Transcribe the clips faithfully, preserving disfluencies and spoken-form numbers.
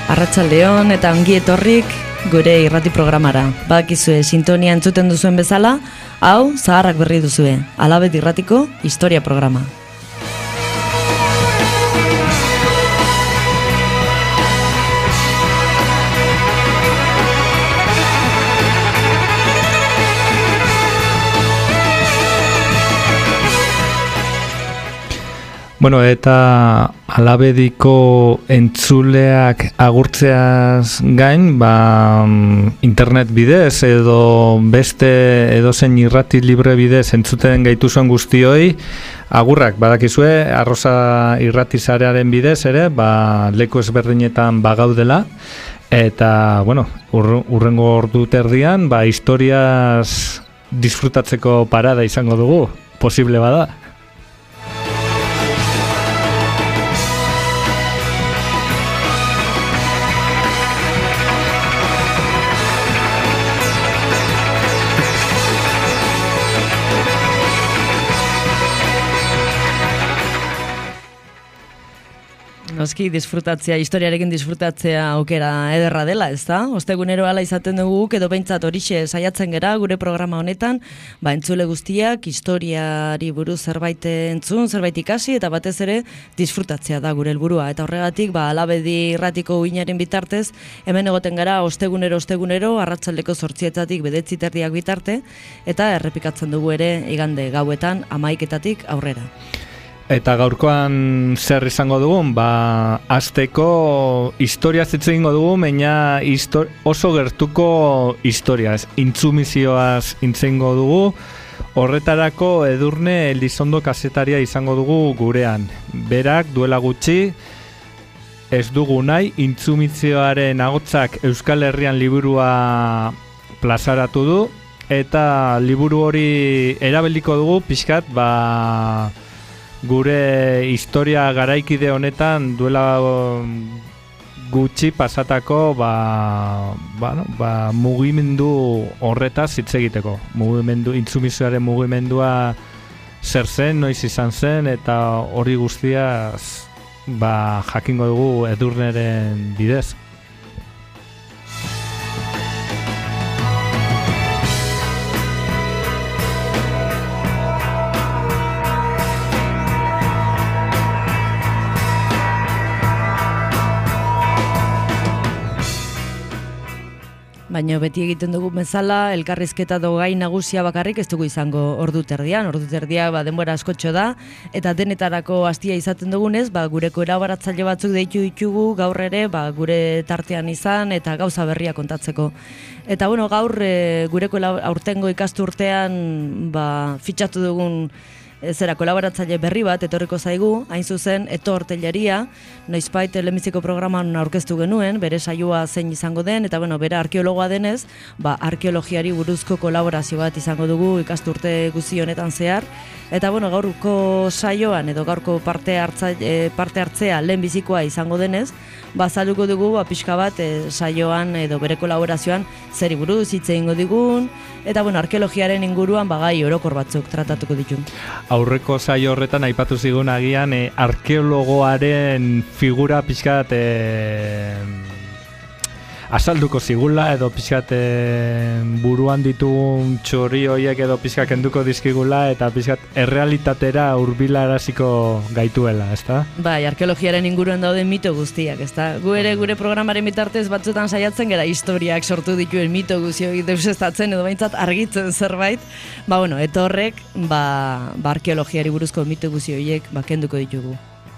Arratsaldeon eta ongi etorrik gure irrati programara. Badakizue sintonia entzuten duzuen bezala, hau zaharrak berri duzue. Alabet irratiko historia programa. Bueno, eta Alabediko entzuleak agurtzeaz gain, ba, internet bidez edo beste edozein irrati libre bidez entzuten gaituzuen guztioi, agurrak badakizue, Arrosa irrati sarearen bidez ere, ba, leku ezberdinetan bagaudela, eta, bueno, ur, urrengo ordu terdian, ba, historiaz disfrutatzeko parada izango dugu, posible bada. Noski disfrutatzea, historiarekin disfrutatzea aukera ederra dela, ezta? Ostegunero hala izaten dugu, edo behintzat horixe saiatzen gera gure programa honetan, ba entzule guztiak historiari buruz zerbait entzun, zerbait ikasi eta batez ere disfrutatzea da gure helburua. Eta horregatik, ba Alabedi irratiko uinaren bitartez, hemen egoten gara ostegunero ostegunero arratsaldeko zortzietatik bedetzi terdiak bitarte eta errepikatzen dugu ere igande gauetan hamaiketatik aurrera. Eta gaurkoan zer izango dugun, ba, hasteko historia hitz egingo dugu, baina histor- oso gertuko historiaz, intzumizioaz hitz egingo dugu, horretarako Edurne Elizondo kazetaria izango dugu gurean. Berak duela gutxi, ez dugu nahi, intzumizioaren ahotsak Euskal Herrian liburua plazaratu du, eta liburu hori erabiliko dugu, pixkat, ba... gure historia garaikide honetan duela gutxi pasatako ba, ba, no, ba, mugimendu horretaz hitz egiteko. Mugimendu, intzumizioaren mugimendua zer zen, noiz izan zen, eta hori guztiaz ba, jakingo dugu Edurneren bidez. Baina beti egiten dugu bezala, elkarrizketa dogai nagusia bakarrik ez dugu izango ordu terdian. Ordu terdia ba, denbora askotxo da, eta denetarako hastia izaten dugunez, ba, gureko erabaratzaile batzuk deitu ditugu gaur ere, ba, gure tartean izan eta gauza berria kontatzeko. Eta bueno, gaur e, gureko aurtengo ikasturtean ba, fitxatu dugun zera kolaboratzaile berri bat etorriko zaigu, hain zuzen Eto Hortelaria, noizbait lehenbiziko programan aurkeztu genuen, bere saioa zein izango den, eta bueno, bere arkeologoa denez, ba, arkeologiari buruzko kolaborazio bat izango dugu ikasturte guzti honetan zehar, eta bueno, gaurko saioan edo gaurko parte, hartza, e, parte hartzea lehenbizikoa izango denez, ba, zaluko dugu ba, pixka bat e, saioan edo bere kolaborazioan zeri buruz hitz egingo digun, eta bueno, arkeologiaren inguruan bagai orokor batzuk tratatuko ditu. Aurreko saio horretan aipatu zigun agian e, arkeologoaren figura pixkat e, azalduko zigula edo pixkat e, buruan ditugun txori horiek edo pixkat kenduko dizkigula eta pixkat errealitatera hurbilaraziko gaituela, ezta? Bai, arkeologiaren inguruan dauden mito guztiak, ezta? Gu ere gure programaren bitartez batzuetan saiatzen gara historiak sortu dituen mito guztiak deusestatzen edo behintzat argitzen zerbait. Ba, bueno, eta horrek, ba, ba arkeologiari buruzko mito guzti horiek ba, kenduko ditugu.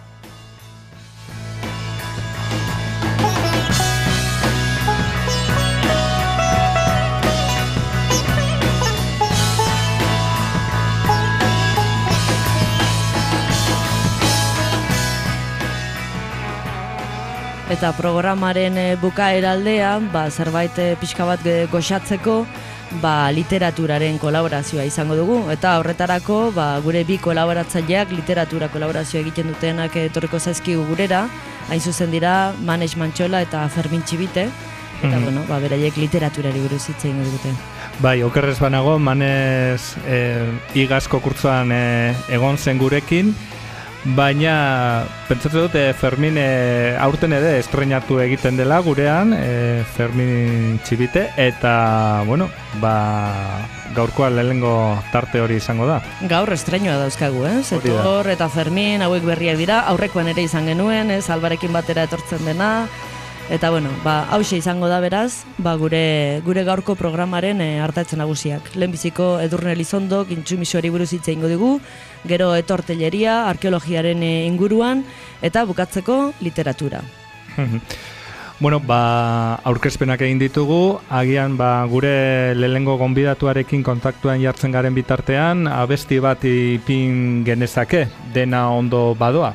Eta programaren bukaera aldean, ba, zerbait pixka bat goxatzeko, ba, literaturaren kolaborazioa izango dugu. Eta horretarako, ba, gure bi kolaboratzaileak literatura kolaborazioa egiten dutenak etorriko zaizkigu gurera, hain zuzen dira Manes Mantxola eta Fermin Txibite, eta mm-hmm. bueno, ba, beraiek literaturari buruz hitz egin dute. Bai, okerrez banago, Manes e, igazko kurtzoan e, egon zen gurekin, baina pentsatzen dute Fermin e, aurten ere estrenatu egiten dela gurean, e, Fermin Txibite, eta, bueno, ba, gaurkoa lehenengo tarte hori izango da. Gaur estreinoa dauzkagu, eh? Zetor eta Fermin hauek berriak dira, aurrekoan ere izan genuen, ez, Albarekin batera etortzen dena, eta, bueno, ba, hause izango da beraz, ba, gure, gure gaurko programaren e, artatzen nagusiak. Lehenbiziko Edurne Elizondok intsumisoari buruz hitz egingo dugu, gero etorteleria, arkeologiaren e, inguruan, eta bukatzeko literatura. Bueno, ba, aurkezpenak egin ditugu, agian ba, gure lehengo gonbidatuarekin kontaktuan jartzen garen bitartean, abesti bat ipin genezake, dena ondo badoa.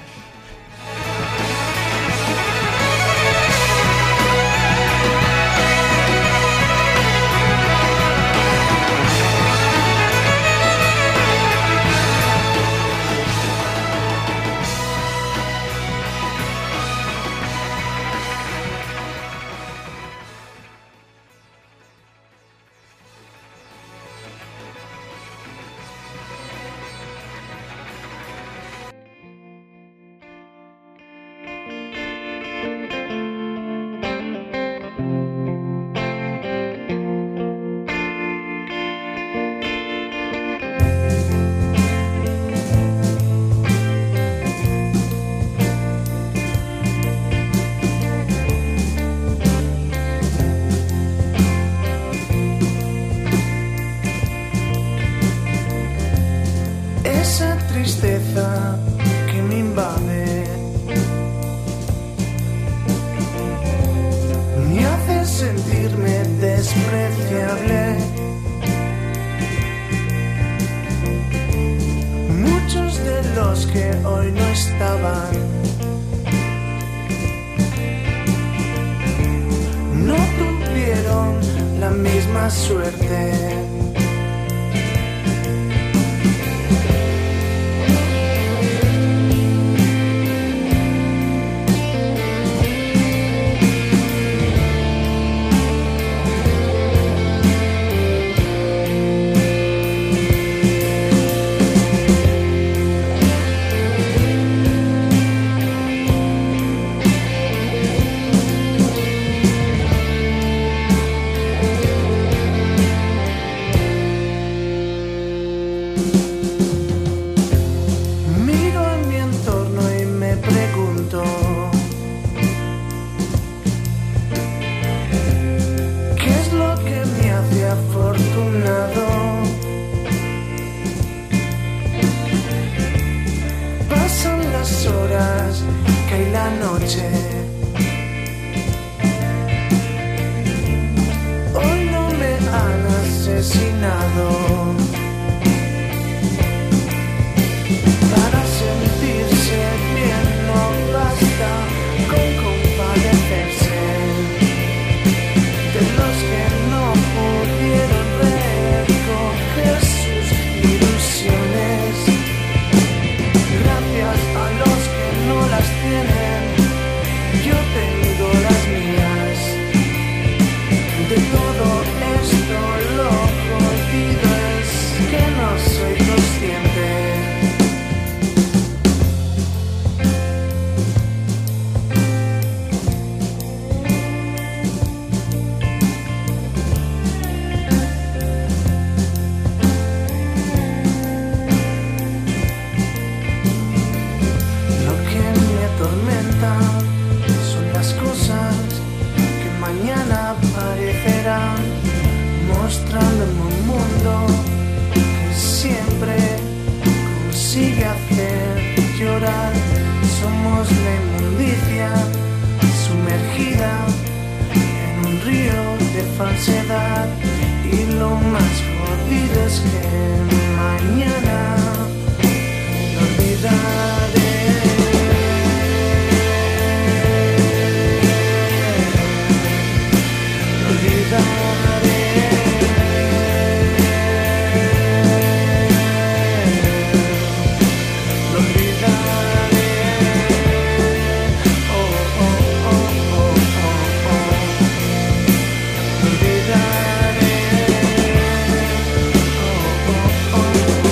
Oh,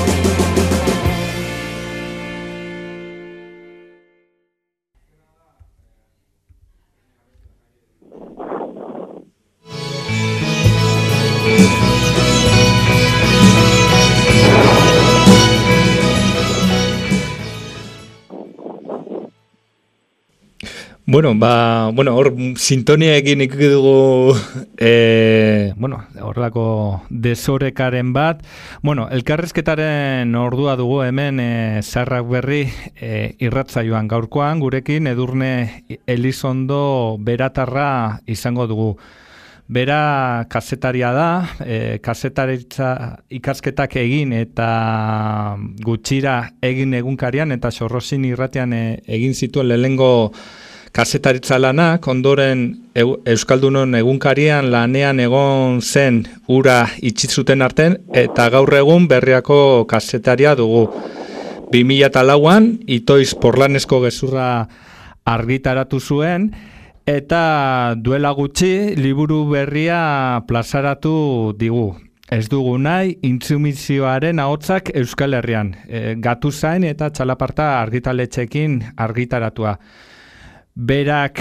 Bueno, ba, bueno, hor sintoniekin ikuki dugu e, bueno, horrelako desorekaren bat. Bueno, elkarrizketaren ordua dugu hemen e, Zaharrak Berri e, irratsaioan gaurkoan gurekin Edurne Elizondo Beratarra izango dugu. Bera kazetaria da, e, kazetaritza ikasketak egin eta gutxira egin egunkarian eta Sorrosin irratian e, egin zituen lehengo kazetaritza lanak, ondoren Euskaldunon egunkarian lanean egon zen ura itxitzuten arten, eta gaur egun Berriako kazetaria dugu. bi mila lauan, Itoiz Porlanesko gezurra argitaratu zuen, eta duela gutxi liburu berria plazaratu digu. Ez dugu nahi, intsumizioaren ahotsak Euskal Herrian, e, Gatuzain eta Txalaparta argitaletxekin argitaratua. Berak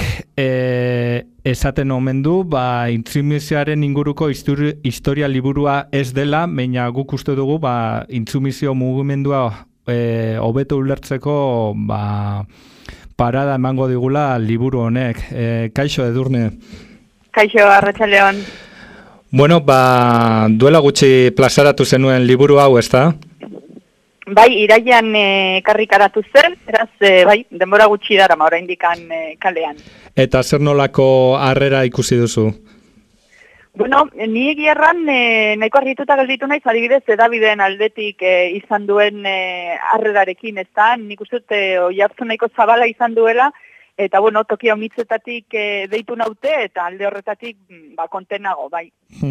e, esaten omen du, ba, intsumizioaren inguruko histori, historia liburua ez dela, baina guk uste dugu, ba, intsumizio mugimendua e, hobeto ulertzeko, ba, parada emango digula liburu honek. E, kaixo, Edurne? Kaixo, arratsaldeon. Bueno, ba, duela gutxi plazaratu zenuen liburu hau, ezta? Bai, iraian ekarrikaratu zen, eraz, e, bai, denbora gutxi dara ma oraindikan e, kalean. Eta zer nolako harrera ikusi duzu? Bueno, ni egierran e, nahiko argituta gelditu naiz, adibidez, edabideen aldetik e, izan duen e, harrerarekin, ez da? Nik uste dut e, oihartzun nahiko zabala izan duela, eta bueno, toki haunitzetatik e, deitu naute, eta alde horretatik ba, kontenago, bai.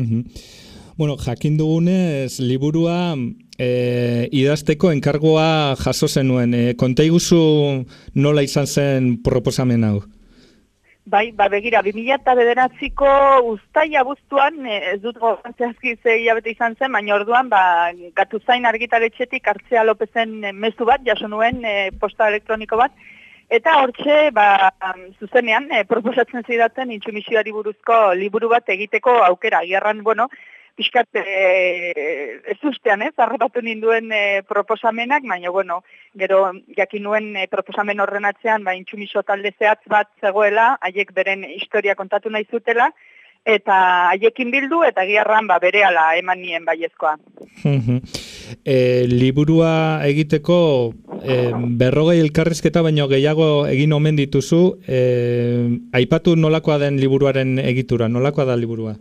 Bueno, jakin dugunez, liburua e, idazteko enkargoa jaso zenuen. E, konta iguzu nola izan zen proposamen hau? Bai, ba begira, bi mila bederatziko uztaila abuztuan, ez dut gogoan zehazki ze hilabete izan zen, baina orduan, ba, Gatuzain argitaletxetik Artzea Lopezen mezu bat, jaso nuen e, posta elektroniko bat, eta hortxe, ba, zuzenean, e, proposatzen zidaten intsumisioari buruzko liburu bat egiteko aukera. Gerran, bueno, pixkat e, ez ustean, ez, arrapatu ninduen e, proposamenak, baina, bueno, gero jakin nuen e, proposamen horren atzean, ba, intsumiso talde zehatz bat zegoela, haiek beren historia kontatu nahi zutela, eta haiekin bildu, eta giarran ba, berehala eman nien baiezkoa. e, liburua egiteko e, berrogei elkarrizketa baino gehiago egin omen dituzu, e, aipatu nolakoa den liburuaren egitura, nolakoa da liburua?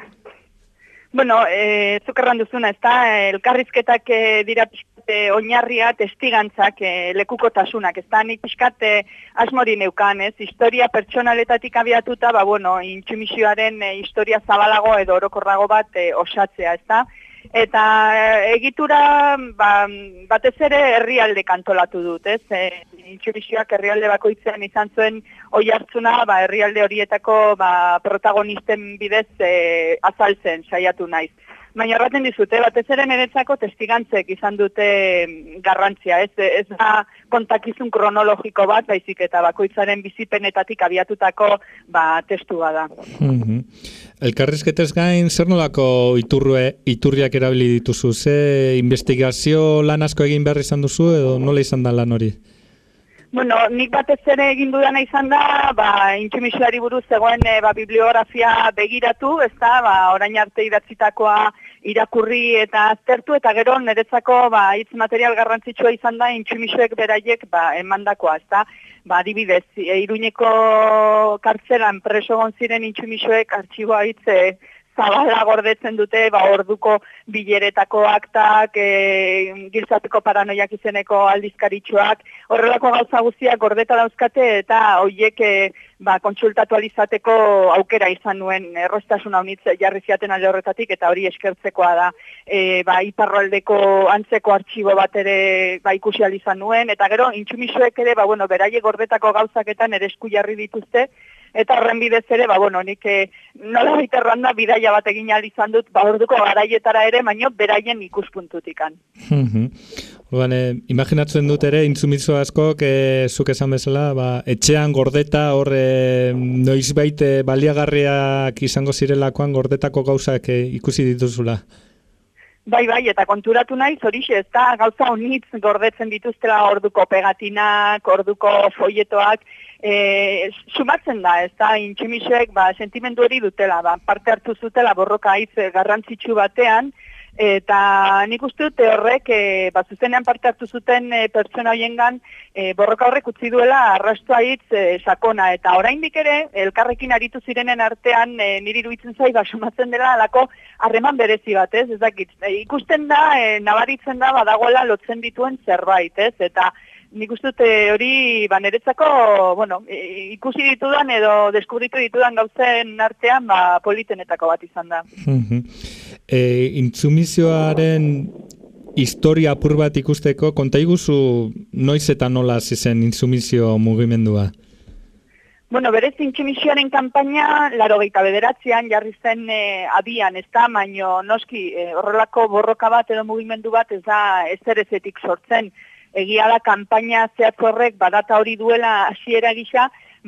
Bueno, e, zukerran duzuna, ez da, elkarrizketak e, dira pixkate oinarria, testigantzak, e, lekukotasunak, ez da, nik pixkate asmori neukan, ez, historia pertsonaletatik abiatuta, ba, bueno, intsumisioaren e, historia zabalago edo orokorrago bat e, osatzea, ez da, eta e, egitura, ba, batez ere herrialde kantolatu dut, ez, e, intsumisioak herrialde bakoitzean izan zuen oihartzuna, ba, herrialde horietako ba, protagonisten bidez e, azaltzen saiatu naiz. Baina erraten dizute, batez ere niretzako testigantzek izan dute garrantzia, ez, ez da kontakizun kronologiko bat, baizik eta bakoitzaren bizipenetatik abiatutako ba, testua da. Mm-hmm. Elkarrizketez gain, zer nolako iturrue, iturriak erabili dituzu? Ze investigazio lan asko egin behar izan duzu edo nola izan da lan hori? Bueno, nik batez ere egin dudana izan da, ba, intsumisioari buruz zegoen e, ba, bibliografia begiratu, ez da, ba, orain arte idatzitakoa irakurri eta aztertu, eta gero niretzako ba, hitz material garrantzitsua izan da intsumisioek beraiek ba, emandakoa, ez da. Ba, adibidez, e, Iruñeko kartzelan preso egon ziren intsumisioek artxiboa hitz e, zabala gordetzen dute, ba, orduko bileretako aktak, e, giltzateko paranoiak izeneko aldizkaritxoak, horrelako gauza guztiak gordeta dauzkate eta hoiek e, ba, kontsultatu alizateko aukera izan nuen erroztasun haunitz jarri ziaten alde horretatik eta hori eskertzekoa da. E, ba, iparroaldeko antzeko artxibo bat ere ba, ikusi izan nuen, eta gero intsumisoek ere ba, bueno, beraie gordetako gauzaketan ere esku jarri dituzte, eta horren bidez ere, ba, bueno, nik eh, nola baiterran da bidaia bat egin izan dut, ba, orduko garaietara ere, baino beraien ikuspuntutikan. Orduan, eh, imaginatzen dut ere, intsumiso askok, eh, zuk esan bezala, ba, etxean gordeta, hor eh, noizbait eh, baliagarriak izango zirelakoan gordetako gauzak eh, ikusi dituzula. Bai, bai, eta konturatu nahi, zorixe, ez da, gauza honitz gordetzen dituztela orduko pegatinak, orduko folletoak, e, sumatzen da, ez da, intximixek, ba, sentimendu hori dutela, ba, parte hartu zutela borroka hitz garrantzitsu batean, eta nik uste dute horrek, e, ba, zuzenean parte hartu zuten e, pertsona hoiengan, e, borroka horrek utzi duela arrastua hitz e, sakona, eta oraindik ere, elkarrekin aritu zirenen artean, e, niri iruditzen zai, ba, sumatzen dela alako harreman berezi bat, ez, ez dakit, e, ikusten da, e, nabaritzen da, badagoela lotzen dituen zerbait, ez, eta nik uste dute hori, ba, niretzako, bueno, e, ikusi ditudan edo deskubritu ditudan gauzen artean, ba, politenetako bat izan da. e, intsumizioaren historia apur bat ikusteko, konta iguzu noiz eta nola zizen intsumizio mugimendua? Bueno, berez intsumisioaren kanpaina, laro geita bederatzean jarri zen e, abian, ez da, baino noski e, horrelako borroka bat edo mugimendu bat ez da ezer ezetik sortzen. Egia da kanpaina zehatz horrek badata hori duela hasiera gisa,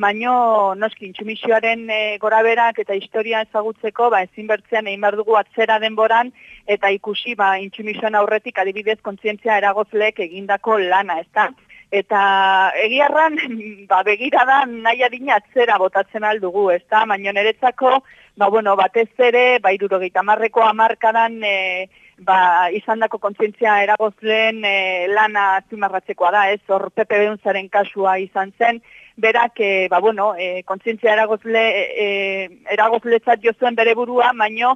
baino noski intsumisioaren e, goraberak eta historia ezagutzeko, ba, ezin bertzean egin behar dugu atzera denboran, eta ikusi ba, intsumisioan aurretik adibidez kontzientzia eragozleek egindako lana, ez da. Eta egiarran, ba, begirada nahi adina atzera botatzen aldugu, ez da, baino niretzako, ba, bueno, batez ere, ba, hirurogeita hamarreko hamarkadan, e, ba, izandako kontzientzia eragozleen e, lana azpimarratzekoa da, ez, hor Pepe Beunzaren kasua izan zen, berak, e, ba, bueno, e, kontzientzia eragozle, e, eragozletzat jo zuen bere burua, baino,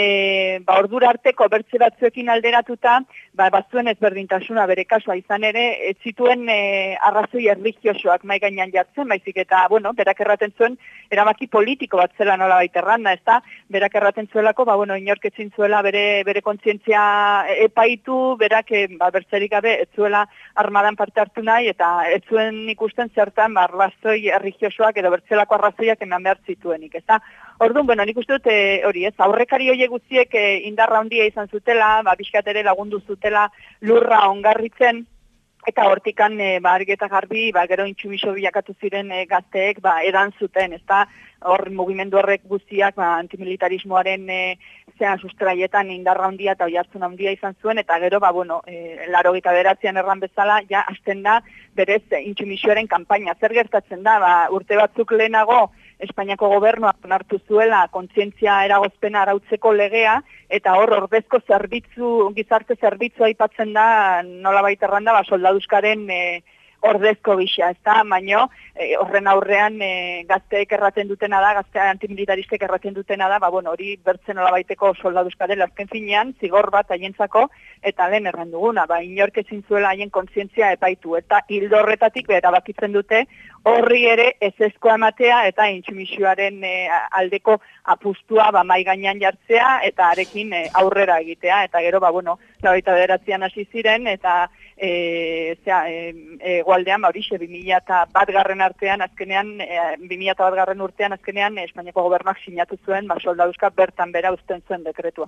e, ba, ordura arteko bertze batzuekin alderatuta, ba, bazuen ezberdintasuna bere kasua izan ere, ez zituen e, arrazoi erlijiosoak mai gainean jartzen, baizik eta, bueno, berak erraten zuen, erabaki politiko bat zela nola baita erranda, ez da, berak erraten zuelako, ba, bueno, inork ezin zuela bere, bere kontzientzia epaitu, berak e, ba, bertzerik gabe ez zuela armadan parte hartu nahi, eta ez zuen ikusten zertan, ba, arrazoi erlijiosoak edo bertzelako arrazoiak eman behar zituenik, ez da. Orduan, bueno, nik uste dute hori, ez, aurrekari horiek guztiek e, indarra handia izan zutela, ba, pixkat ere lagundu zutela lurra ongarritzen, eta hortikan, e, ba, argi eta garbi, ba, gero intsumiso bilakatu ziren e, gazteek, ba, edan zuten, ez da, hor mugimendu horrek guztiak, ba, antimilitarismoaren e, zean sustraietan indarra handia eta oihartzun handia izan zuen, eta gero, ba, bueno, e, laro gita beratzean erran bezala, ja, hasten da, berez, e, intsumisioaren kanpaina. Zer gertatzen da, ba, urte batzuk lehenago, Espainiako gobernuak onartu zuela kontzientzia eragozpena arautzeko legea, eta hor ordezko zerbitzu, gizarte zerbitzua aipatzen da, nolabait erranda, ba, soldaduzkaren e, ordezko gisa, ez da, baino, e, horren aurrean e, gazteek erraten dutena da, gazte antimilitaristek erraten dutena da, ba, bueno, hori bertzen nolabaiteko soldaduzkaren azken finean, zigor bat haientzako, eta lehen erran duguna, ba, inork ezin zuela haien kontzientzia epaitu, eta hildo horretatik erabakitzen dute, horri ere ezezkoa ematea eta intsumisioaren e, aldeko apustua ba, mai gainean jartzea eta arekin e, aurrera egitea. Eta gero, ba, bueno, laurogeita bederatzean hasi ziren eta e, zera, e, e, gualdean, ba, horixe, bi mila bat garren artean, azkenean, e, bi mila bat garren urtean, azkenean, Espainiako gobernuak sinatu zuen, ba, soldaduzka bertan bera uzten zuen dekretua.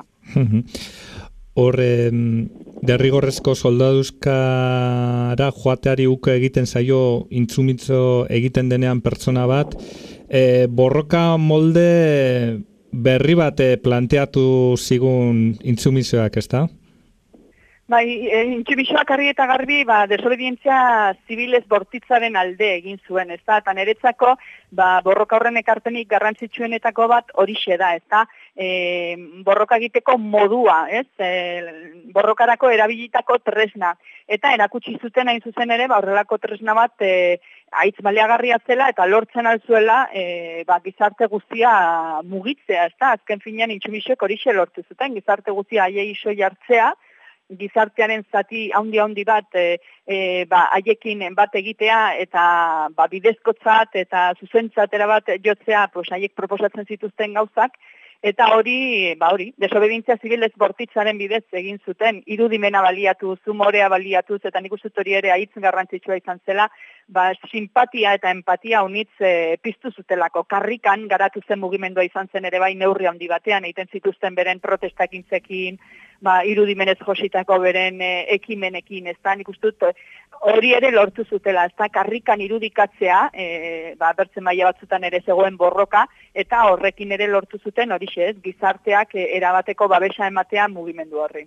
Hor, derrigorrezko soldaduzkara joateari uko egiten zaio intsumitzo egiten denean pertsona bat, e, borroka molde berri bat planteatu zigun intsumizioak, ez da? Bai, intsumisioak argi eta garbi, ba, desobedientzia zibilez bortitzaren alde egin zuen, ez da, eta niretzako, ba, borroka horren ekarpenik garrantzitsuenetako bat horixe da, ez da, e, borroka egiteko modua, ez, e, borrokarako erabilitako tresna, eta erakutsi zuten hain zuzen ere, ba, horrelako tresna bat, e, aitz baliagarria zela eta lortzen alzuela e, ba, gizarte guztia mugitzea, ez da, azken finean intsumisioek horixe lortu zuten, gizarte guztia haiei iso jartzea, gizartearen zati handi-handi bat e, e, ba, haiekin bat egitea eta ba, bidezkotzat eta zuzentzatera bat jotzea pues, haiek proposatzen zituzten gauzak, eta hori, ba hori, desobedientzia zibilez bortitzaren bidez egin zuten, irudimena baliatuz, humorea baliatuz, eta nik uste hori ere hitz garrantzitsua izan zela, ba, simpatia eta empatia unitz e, piztu zutelako. Karrikan garatu zen mugimendua izan zen ere bai neurri handi batean, egiten zituzten beren protestakintzekin, ba, irudimenez jositako beren e, ekimenekin, ez da, nik uste dut, hori ere lortu zutela, ez da, karrikan irudikatzea, e, ba, bertzen maila batzutan ere zegoen borroka, eta horrekin ere lortu zuten, horixe ez, gizarteak e, erabateko babesa ematea mugimendu horri.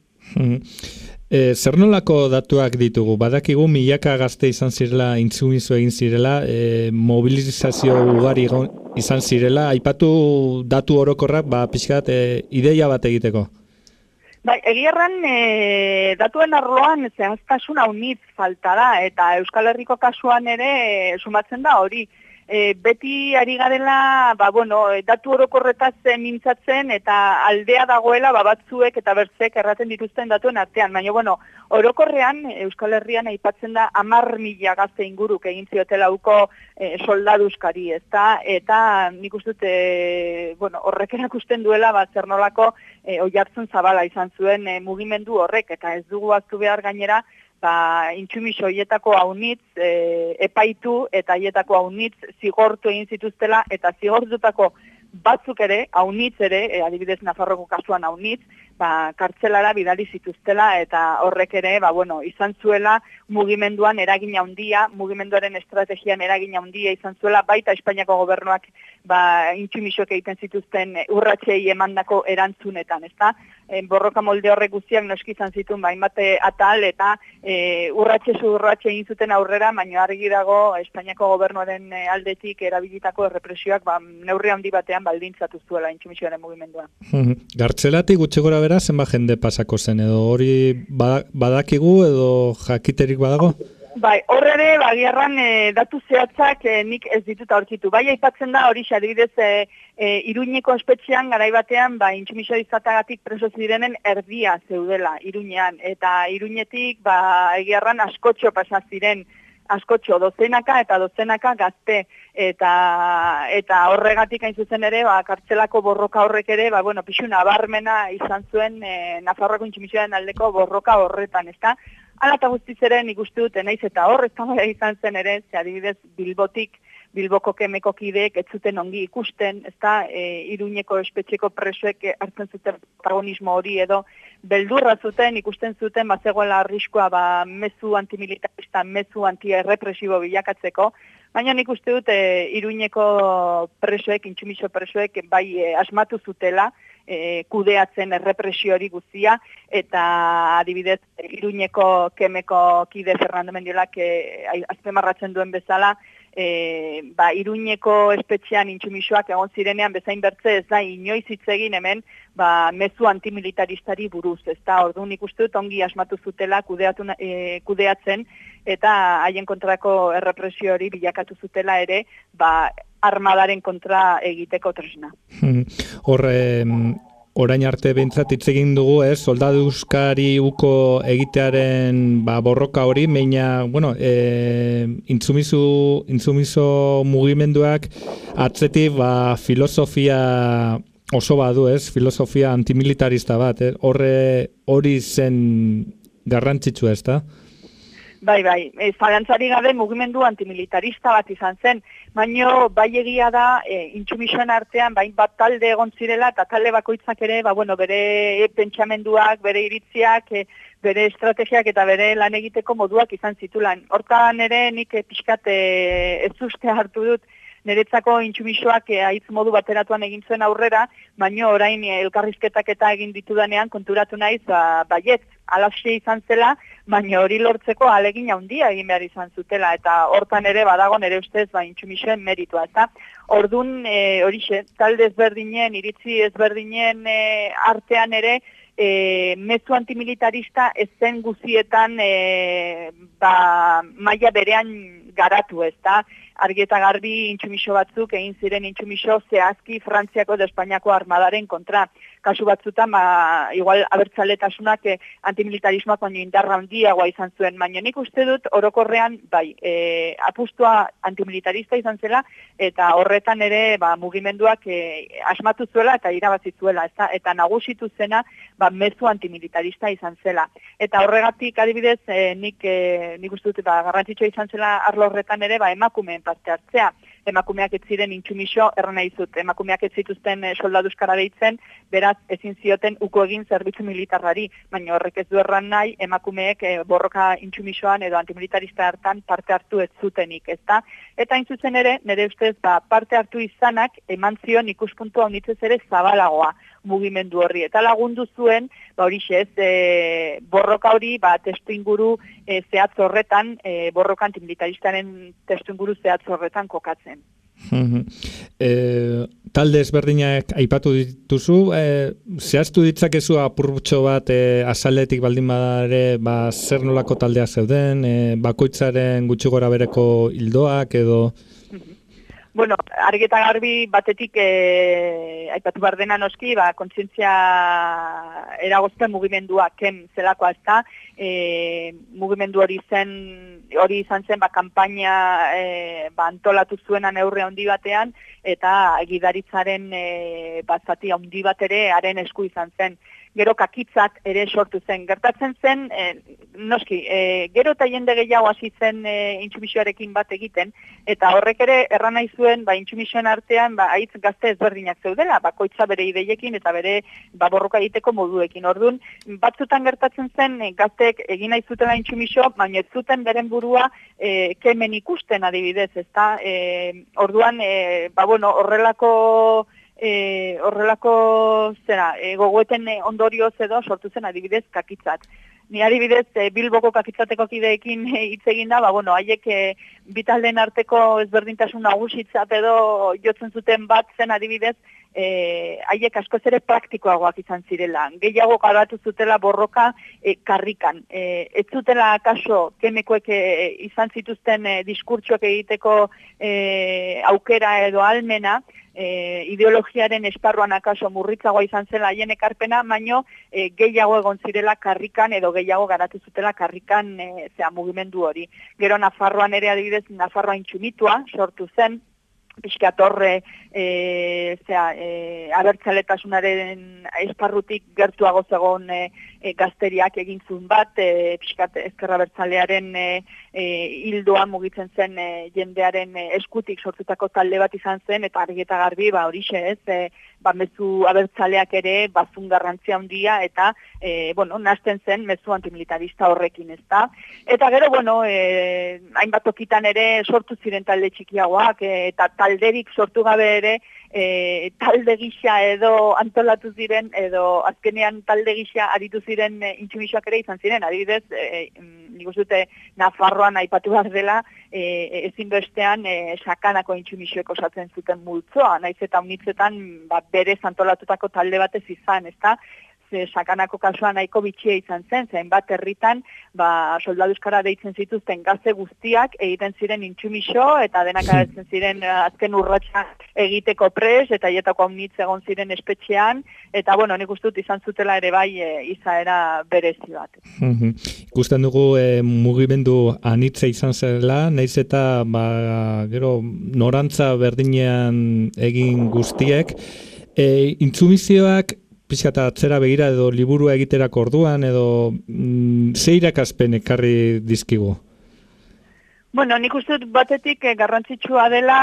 E, zer nolako datuak ditugu? Badakigu milaka gazte izan zirela, intsumiso egin zirela, e, mobilizazio ugari izan zirela, aipatu datu orokorrak, ba, pixkat, e, ideia bat egiteko? Bai, egierran e, datuen arloan zehaztasun haunitz falta da, eta Euskal Herriko kasuan ere e, sumatzen da hori. E, beti ari garela, ba, bueno, datu orokorretaz mintzatzen eta aldea dagoela ba, batzuek eta bertzek erraten dituzten datuen artean. Baina, bueno, orokorrean Euskal Herrian aipatzen da hamar mila gazte inguruk egin ziotela uko e, soldaduzkari, ezta? Eta nik uste dut, e, bueno, horrek erakusten duela ba, zer nolako e, oihartzun zabala izan zuen e, mugimendu horrek, eta ez dugu ahaztu behar gainera, ba, intsumiso hietako haunitz e, epaitu eta hietako haunitz zigortu egin zituztela eta zigortutako batzuk ere, haunitz ere, e, adibidez Nafarroko kasuan haunitz, ba, kartzelara bidali zituztela eta horrek ere, ba, bueno, izan zuela mugimenduan eragina handia, mugimenduaren estrategian eragina handia izan zuela, baita Espainiako gobernuak ba, intsumisoak egiten zituzten urratsei emandako erantzunetan, ezta? E, borroka molde horrek guztiak noski izan zituen, ba, hainbate atal eta e, urratxe zu urratxe egin zuten aurrera, baina argi dago Espainiako gobernuaren aldetik erabilitako errepresioak ba, neurri handi batean baldintzatu zuela intsumisoaren mugimendua. Gartzelatik gutxi gora bera zenba jende pasako zen, edo hori badakigu edo jakiterik badago? Bai, horre ere, bagiarran e, datu zehatzak e, nik ez ditut aurkitu. Bai, aipatzen da hori adibidez e, e, Iruñeko espetxean garai batean ba, intsumiso izatagatik preso zirenen erdia zeudela Iruñean, eta Iruñetik ba, egiarran askotxo pasa ziren, askotxo, dozenaka eta dozenaka gazte, eta eta horregatik hain zuzen ere, ba, kartzelako borroka horrek ere, ba, bueno, pixu nabarmena izan zuen e, Nafarroako intsumisoaren aldeko borroka horretan, ezta? Hala eta guztiz ere nik uste dute naiz eta hor, ez da izan zen ere, ze adibidez Bilbotik, Bilboko kemeko kideek ez zuten ongi ikusten, ez da, e, Iruñeko espetxeko presoek hartzen zuten protagonismo hori edo, beldurra zuten, ikusten zuten, bazegoela arriskoa ba, mezu antimilitarista, mezu anti-errepresibo bilakatzeko, baina nik uste dut e, Iruñeko presoek, intsumiso presoek, bai e, asmatu zutela, E, kudeatzen errepresio hori guztia, eta adibidez Iruñeko kemeko kide Fernando Mendiolak e, azpimarratzen duen bezala, e, ba, Iruñeko espetxean intsumisoak egon zirenean bezain bertze ez da inoiz hitz egin hemen ba, mezu antimilitaristari buruz, ez da, orduan ikustu dut ongi asmatu zutela kudeatu, e, kudeatzen, eta haien kontrako errepresio hori bilakatu zutela ere, ba, armadaren kontra egiteko tresna. Horre, orain arte behintzat hitz egin dugu, ez, soldaduzkari uko egitearen ba, borroka hori, meina, bueno, e, intsumiso, intsumiso mugimenduak atzetik ba, filosofia oso badu, ez, filosofia antimilitarista bat, eh? Horre hori zen garrantzitsua, ez da? Bai, bai, e, zalantzari gabe mugimendu antimilitarista bat izan zen, baino bai egia da e, intsumisoen artean bain bat talde egon zirela eta talde bakoitzak ere ba, bueno, bere pentsamenduak, bere iritziak, e, bere estrategiak eta bere lan egiteko moduak izan zitulan. Hortan ere nik e, pixkat e, ez uste hartu dut niretzako intsumisoak e, aitz modu bateratuan egin zuen aurrera, baino orain e, elkarrizketak eta egin ditudanean konturatu naiz ba, baiet, alaxe izan zela, baina hori lortzeko ahalegin handia egin behar izan zutela, eta hortan ere badago nire ustez ba, intsumisoen meritua, eta ordun e, horixe, talde ezberdinen, iritzi ezberdinen e, artean ere, e, mezu antimilitarista ez zen guzietan e, ba, maila berean garatu, ez da? Argi eta garbi intsumiso batzuk egin ziren intsumiso zehazki Frantziako eta Espainiako armadaren kontra. Kasu batzutan, ba, igual abertzaletasunak eh, antimilitarismoak baino indarra handiagoa izan zuen, baina nik uste dut orokorrean bai, eh, apustua antimilitarista izan zela, eta horretan ere ba, mugimenduak eh, asmatu zuela eta irabazi zuela, eta, eta nagusitu zena ba, mezu antimilitarista izan zela. Eta horregatik adibidez, eh, nik, eh, nik uste dut ba, garrantzitsua izan zela arlo horretan ere ba, emakumeen parte hartzea. emakumeak ez ziren intsumiso erran nahi zut. Emakumeak ez zituzten e, soldaduzkara deitzen, beraz ezin zioten uko egin zerbitzu militarrari, baina horrek ez du erran nahi emakumeek e, borroka intsumisoan edo antimilitarista hartan parte hartu ez zutenik, ezta? Eta hain zuzen ere, nire ustez, ba, parte hartu izanak eman zion ikuspuntu haunitzez ere zabalagoa mugimendu horri. Eta lagundu zuen, ba horixe ez, e, borroka hori, ba, testu inguru e, zehatz horretan, e, borroka antimilitaristaren testu inguru zehatz horretan kokatzen. e, talde ezberdinak aipatu dituzu, e, zehaztu ditzakezu apurtxo bat e, azaletik baldin badare, ba, zer nolako taldea zeuden, e, bakoitzaren gutxi gora bereko hildoak edo... Bueno, argi eta garbi batetik e, aipatu behar dena noski, ba, kontzientzia eragozpen mugimendua ken zelakoa ez da, e, mugimendu hori zen, hori izan zen, ba, kanpaina e, ba, antolatu zuena neurri handi batean, eta gidaritzaren e, bazati handi bat ere haren esku izan zen. Gero kakitzak ere sortu zen. Gertatzen zen, e, noski, e, gero eta jende gehiago hasi zen e, intsumisioarekin bat egiten, eta horrek ere erran nahi zuen, ba, intsumisioen artean, ba, haitz gazte ezberdinak zeudela, bakoitza bere ideiekin eta bere ba, borroka egiteko moduekin. Orduan, batzutan gertatzen zen, e, gazteek egin nahi zutela intsumisio, baina ez zuten beren burua e, kemen ikusten adibidez, ezta? E, orduan, e, ba, bueno, horrelako... E, horrelako zera, e, gogoeten ondorioz edo sortu zen adibidez kakitzak. Ni adibidez e, Bilboko kakitzateko kideekin hitz egin da, ba, bueno, haiek e, bitaldeen arteko ezberdintasun nagusitzat edo jotzen zuten bat zen adibidez, e, haiek askoz ere praktikoagoak izan zirela. Gehiago garatu zutela borroka e, karrikan. E, ez zutela kaso kemekoek e, izan zituzten e, diskurtsoak egiteko e, aukera edo almena, E, ideologiaren esparruan akaso murritzagoa izan zela haien ekarpena, baino e, gehiago egon zirela karrikan edo gehiago garatu zutela karrikan e, zea, mugimendu hori. Gero Nafarroan ere adibidez Nafarroa intsumitua sortu zen, pixkat horre e, zea, e, abertzaletasunaren esparrutik gertuago zegoen e, e, gazteriak egin zuen bat, e, pixkat ezkerra abertzalearen e, e, hildoan mugitzen zen e, jendearen e, eskutik sortutako talde bat izan zen, eta argi eta garbi, ba, horixe ez, e, ba, mezu abertzaleak ere bazun garrantzia handia, eta, e, bueno, nazten zen mezu antimilitarista horrekin, ez da. Eta gero, bueno, e, hainbat tokitan ere sortu ziren talde txikiagoak, e, eta talderik sortu gabe ere, e, talde gisa edo antolatu ziren, edo azkenean talde gisa aritu ziren e, intsumisoak ere izan ziren, adibidez, e, nik uste dute Nafarroan aipatu behar dela, e, ezin bestean e, sakanako intsumisoek osatzen zuten multzoa, naiz eta unitzetan ba, berez antolatutako talde batez izan, ezta? Ze sakanako kasua nahiko bitxia izan zen, zein bat herritan ba, soldaduzkara deitzen zituzten gazte guztiak egiten ziren intsumiso eta denak agertzen ziren azken urratsa egiteko pres eta hietako haunitz egon ziren espetxean eta bueno, nik uste dut izan zutela ere bai e, izaera berezi bat. Ikusten dugu e, mugimendu anitza izan zela, naiz eta ba, gero norantza berdinean egin guztiek, e, intsumizioak pixkata atzera begira edo liburua egiterako orduan edo mm, ze irakaspen ekarri dizkigu? Bueno, nik uste dut batetik eh, garrantzitsua dela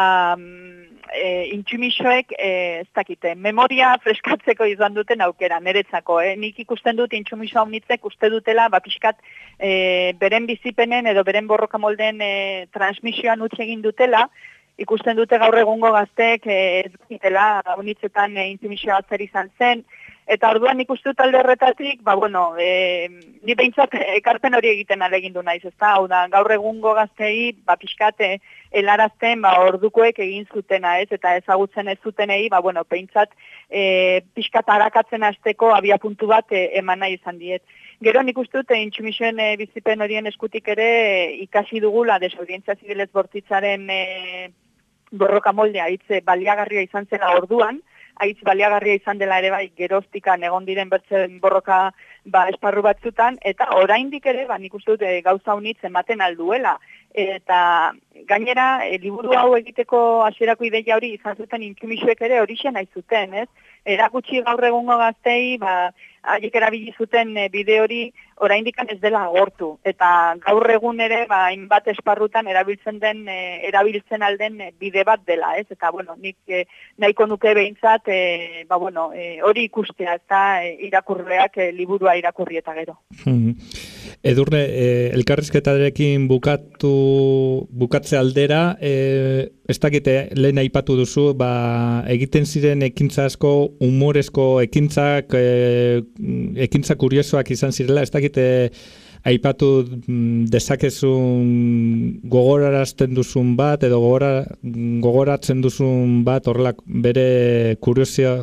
e, intsumisoek e, ez dakite, memoria freskatzeko izan duten aukera, niretzako. Eh? Nik ikusten dut intsumiso haunitzek uste dutela, ba pixkat e, beren bizipenen edo beren borroka moldeen e, transmisioan utzi egin dutela, ikusten dute gaur egungo gazteek ez ditela unitzetan e, intsumisioa zer izan zen, eta orduan ikustu talde horretatik, ba bueno, e, ni behintzat ekarpen hori egiten alegindu naiz, ezta? Hau da, gaur egungo gaztei, ba pixkat helarazten, ba ordukoek egin zutena, ez? Eta ezagutzen ez zutenei, ba bueno, behintzat e, pixkat arakatzen hasteko abia puntu bat e, eman nahi izan diet. Gero nik uste dut, intsumisioen e, bizipen horien eskutik ere e, ikasi dugula desobedientzia zibilez bortitzaren e, borroka moldea hitz baliagarria izan zela orduan, haitz baliagarria izan dela ere bai geroztikan egon diren bertzen borroka ba, esparru batzutan, eta oraindik ere, ba, nik uste dut e, gauza unitz ematen alduela. Eta gainera, e, liburu hau egiteko hasierako ideia hori izan zuten Intxumixuek ere horixe nahi zuten, ez? Erakutsi gaur egungo gaztei, ba, haiek erabili zuten e, bide hori oraindik ez dela agortu. Eta gaur egun ere, ba, hainbat esparrutan erabiltzen den, e, erabiltzen alden e, bide bat dela, ez? Eta, bueno, nik e, nahiko nuke behintzat, e, ba, bueno, e, hori ikustea, ez da, e, irakurleak e, liburua irakurri eta gero. Edurne, eh, elkarrizketarekin bukatu, bukatze aldera, eh, ez dakite lehen aipatu duzu, ba, egiten ziren ekintza asko, humorezko ekintzak, eh, ekintza kuriosoak izan zirela, ez dakite aipatu dezakezun gogorarazten duzun bat, edo gogora, gogoratzen duzun bat, horrelak bere kuriosia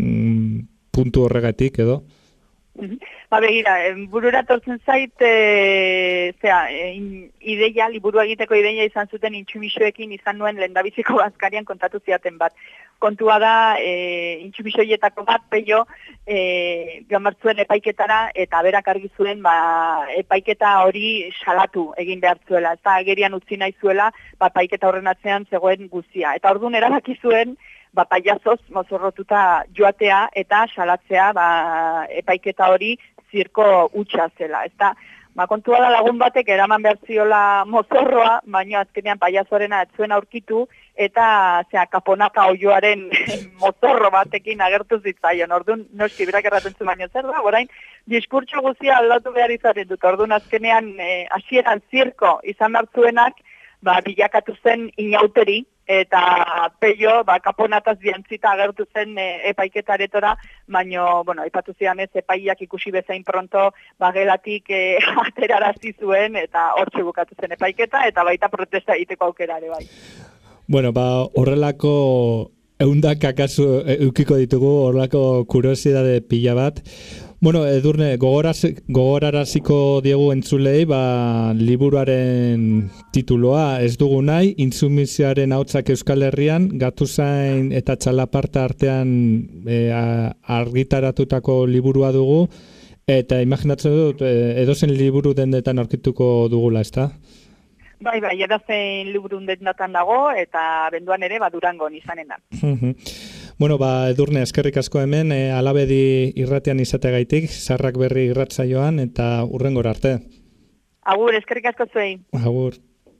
puntu horregatik, edo? Ba, begira, burura tortzen zait, e, zera, e, ideia, liburua egiteko ideia izan zuten Intxumixoekin izan nuen lehendabiziko bazkarian kontatu ziaten bat. Kontua da, e, Intxumixoietako bat, peio, e, gamartzuen epaiketara, eta berak argi zuen, ba, epaiketa hori salatu egin behar zuela. Ez da, agerian utzi nahi zuela, ba, epaiketa horren atzean zegoen guztia. Eta orduan erabaki zuen, ba, paiazoz mozorrotuta joatea eta salatzea ba, epaiketa hori zirko hutsa zela. Ezta, ba, kontua da lagun batek eraman behar ziola mozorroa, baina azkenean paiazorena ez zuen aurkitu, eta zera, kaponaka oioaren mozorro batekin agertu zitzaion. Orduan, noski, berak erraten zu baino zer da, orain, diskurtso guztia aldatu behar izaren dut. Orduan, azkenean, hasieran e, zirko izan hartzuenak, ba, bilakatu zen inauteri, eta peio, ba, kaponataz biantzita agertu zen e, epaiketaretora, baino, bueno, aipatu zian ez, epaiak ikusi bezain pronto, ba, gelatik e, aterarazi zuen, eta hortxe bukatu zen epaiketa, eta baita protesta egiteko aukera ere bai. Bueno, ba, horrelako eundak akazu eukiko ditugu, horrelako kuriosidade pila bat. Bueno, Edurne, gogoraraziko diegu entzulei, ba, liburuaren tituloa ez dugu nahi, Intsumizioaren ahotsak Euskal Herrian, Gatuzain eta Txalaparta artean e, argitaratutako liburua dugu, eta imaginatzen dut, e, edozen liburu dendetan aurkituko dugula, ezta? Bai, bai, edozein liburu dendetan dago, eta benduan ere, ba, Durangon izanen da. Bueno, ba, Edurne, eskerrik asko hemen, e, Alabedi irratian izategaitik, Sarrak Berri irratsaioan, eta hurrengora arte. Agur, eskerrik asko zuei. Agur.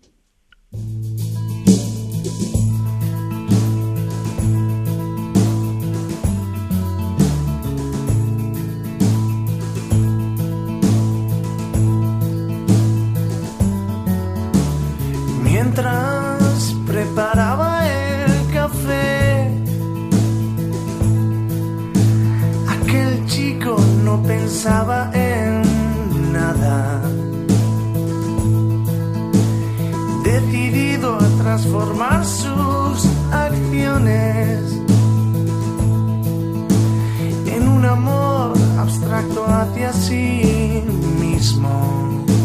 Mientras preparaba el café, aquel chico no pensaba en nada, decidido a transformar sus acciones en un amor abstracto hacia sí mismo.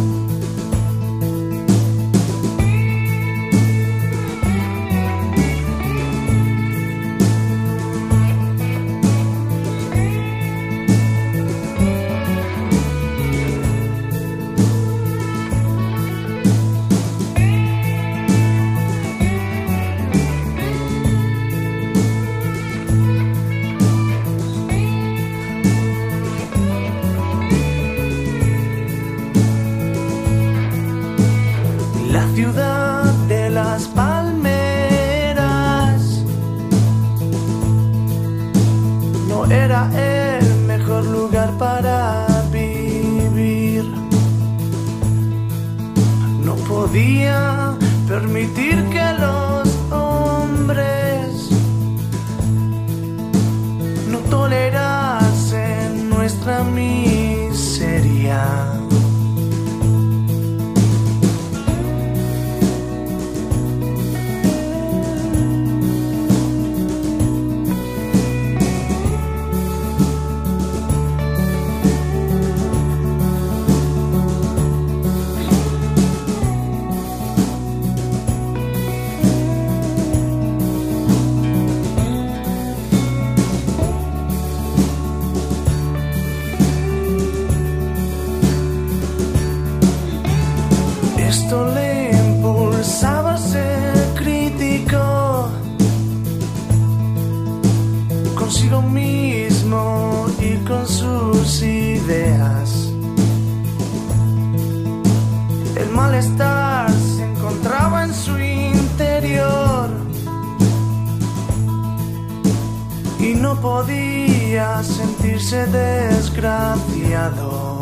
Ciudad de las palmeras no era el mejor lugar para vivir. No podía permitir que los hombres no tolerasen nuestra miseria. Esto le impulsaba a ser malestar se encontraba en su interior y no podía sentirse desgraciado.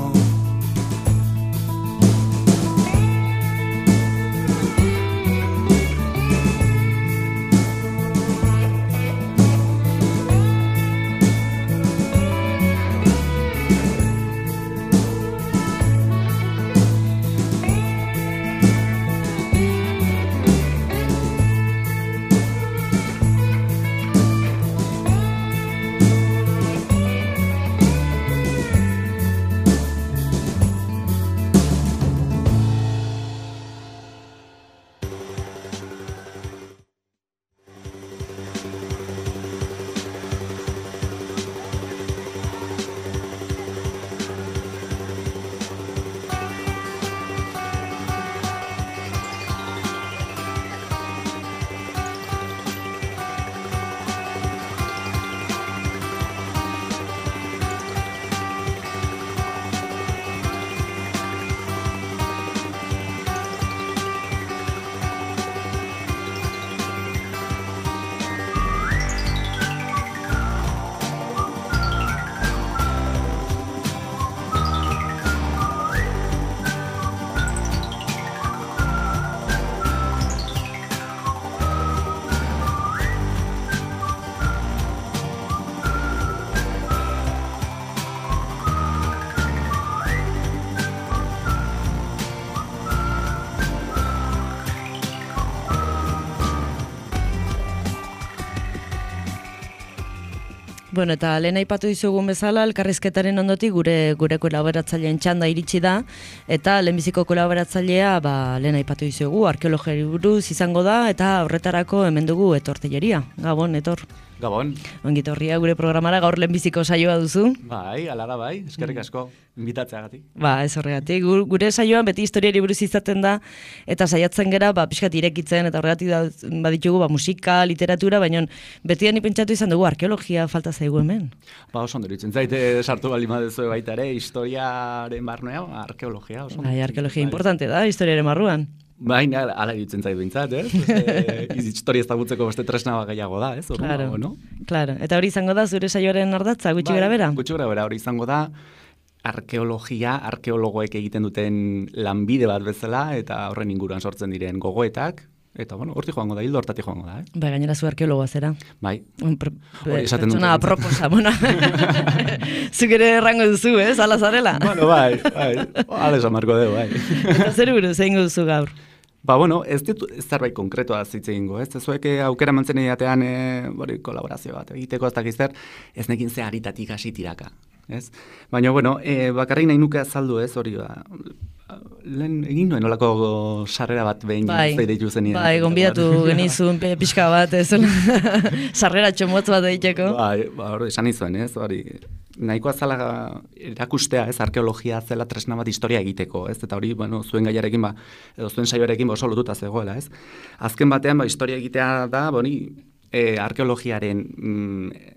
Bueno, eta lehen aipatu dizugun bezala, elkarrizketaren ondotik gure gure kolaboratzaileen txanda iritsi da, eta lehenbiziko kolaboratzailea ba, lehen aipatu dizugu, arkeologiari buruz izango da, eta horretarako hemen dugu etorteleria. Gabon, etor. Gabon. Ongitorria gure programara, gaur lehenbiziko saioa duzu. Bai, alara bai, eskerrik asko, inbitatzeagatik. Ba, ez horregatik. Gure saioan beti historiari buruz izaten da, eta saiatzen gera, ba, pixkat irekitzen, eta horregatik da, baditugu, ba, musika, literatura, baina beti ni pentsatu izan dugu, arkeologia falta zaigu hemen. Ba, oso ondo iruditzen zaite sartu bali madezu baita ere, historiaren barnea, arkeologia. Oso bai, arkeologia importante da, historiaren barruan. Baina, ala iruditzen zaitu bintzat, ez? E, historia ezagutzeko beste tresna gehiago da, ez? Claro, no? Claro. Eta hori izango da, zure saioaren ardatza, gutxi bai, gara bera? Gutxi gara bera, hori izango da, arkeologia, arkeologoek egiten duten lanbide bat bezala, eta horren inguruan sortzen diren gogoetak, eta, bueno, hortik joango da, hildo hortatik joango da, eh? Bai, gainera zu arkeologoa zera. Bai. Hori esaten dut. Zona aproposa, bueno. Zuk ere errango duzu, ez? Ala zarela. Bueno, bai, bai. Ala esan marko dugu, bai. Eta zer buruz, zein duzu gaur? Ba, bueno, ez dut zerbait konkretoa zitze egingo, ez? Zuek aukera mantzen edatean e, bori, kolaborazio bat egiteko ez dakizter, ez nekin ze haritatik hasi tiraka, ez? Baina, bueno, e, bakarrik nahi nuke azaldu, ez? Hori, ba, lehen egin nuen olako sarrera bat behin bai, zei deitu zen. Bai, gonbidatu genizun pixka bat, ez? Sarrera txomotz bat egiteko. Bai, ba, hori, esan izuen, ez? Hori, nahikoa zala erakustea, ez, arkeologia zela tresna bat historia egiteko, ez, eta hori, bueno, zuen gaiarekin, ba, edo zuen saioarekin oso lotuta zegoela, ez. Azken batean, ba, historia egitea da, boni, e, arkeologiaren mm,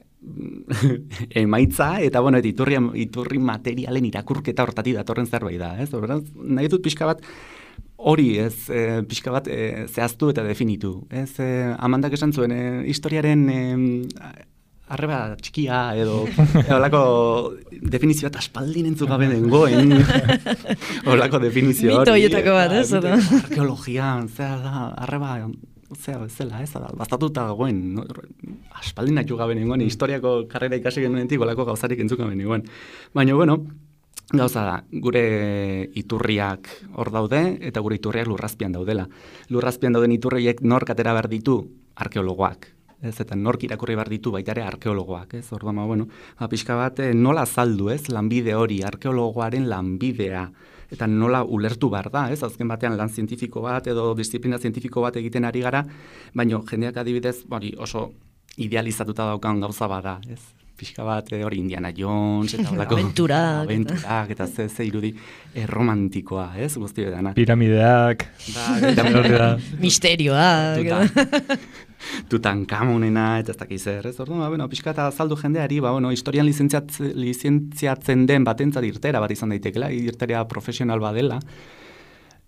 emaitza, eta, bueno, eta iturri, iturri materialen irakurketa hortatik datorren zerbait da, ez, beraz, nahi dut pixka bat, hori, ez, e, pixka bat e, zehaztu eta definitu, ez, e, Amandak esan zuen, e, historiaren e, arreba txikia edo holako definizio bat aspaldin entzun gabe dengoen holako definizio hori. Mito horietako bat, ez? Arkeologian, zera da, arreba, zera bezala, ez da, bastatuta dagoen, no? Aspaldin natxu gabe nengoen, historiako karrera ikasi genuenetik holako gauzarik entzun gabe nengoen. Baina, bueno, gauza da, gure iturriak hor daude, eta gure iturriak lurrazpian daudela. Lurrazpian dauden iturriek nork atera behar ditu arkeologoak. Ez, eta nork irakurri behar ditu baita ere arkeologoak, ez, orduan, bueno, ba, pixka bat, nola azaldu, ez, lanbide hori, arkeologoaren lanbidea, eta nola ulertu behar da, ez, azken batean lan zientifiko bat, edo disiplina zientifiko bat egiten ari gara, baina jendeak adibidez, hori oso idealizatuta daukan gauza bada, ez, pixka bat, hori Indiana Jones, eta holako aventurak, aventurak, eta ze, ze irudi erromantikoa, ez, guzti bedana. Piramideak, da, misterioak, Tutankamonena, eta ez dakiz zer, ez? Orduan, ba, bueno, pixka eta azaldu jendeari, ba, bueno, historian lizentziatzen, lizentziatzen den batentzat irtera bat izan daitekela, irterea profesional badela,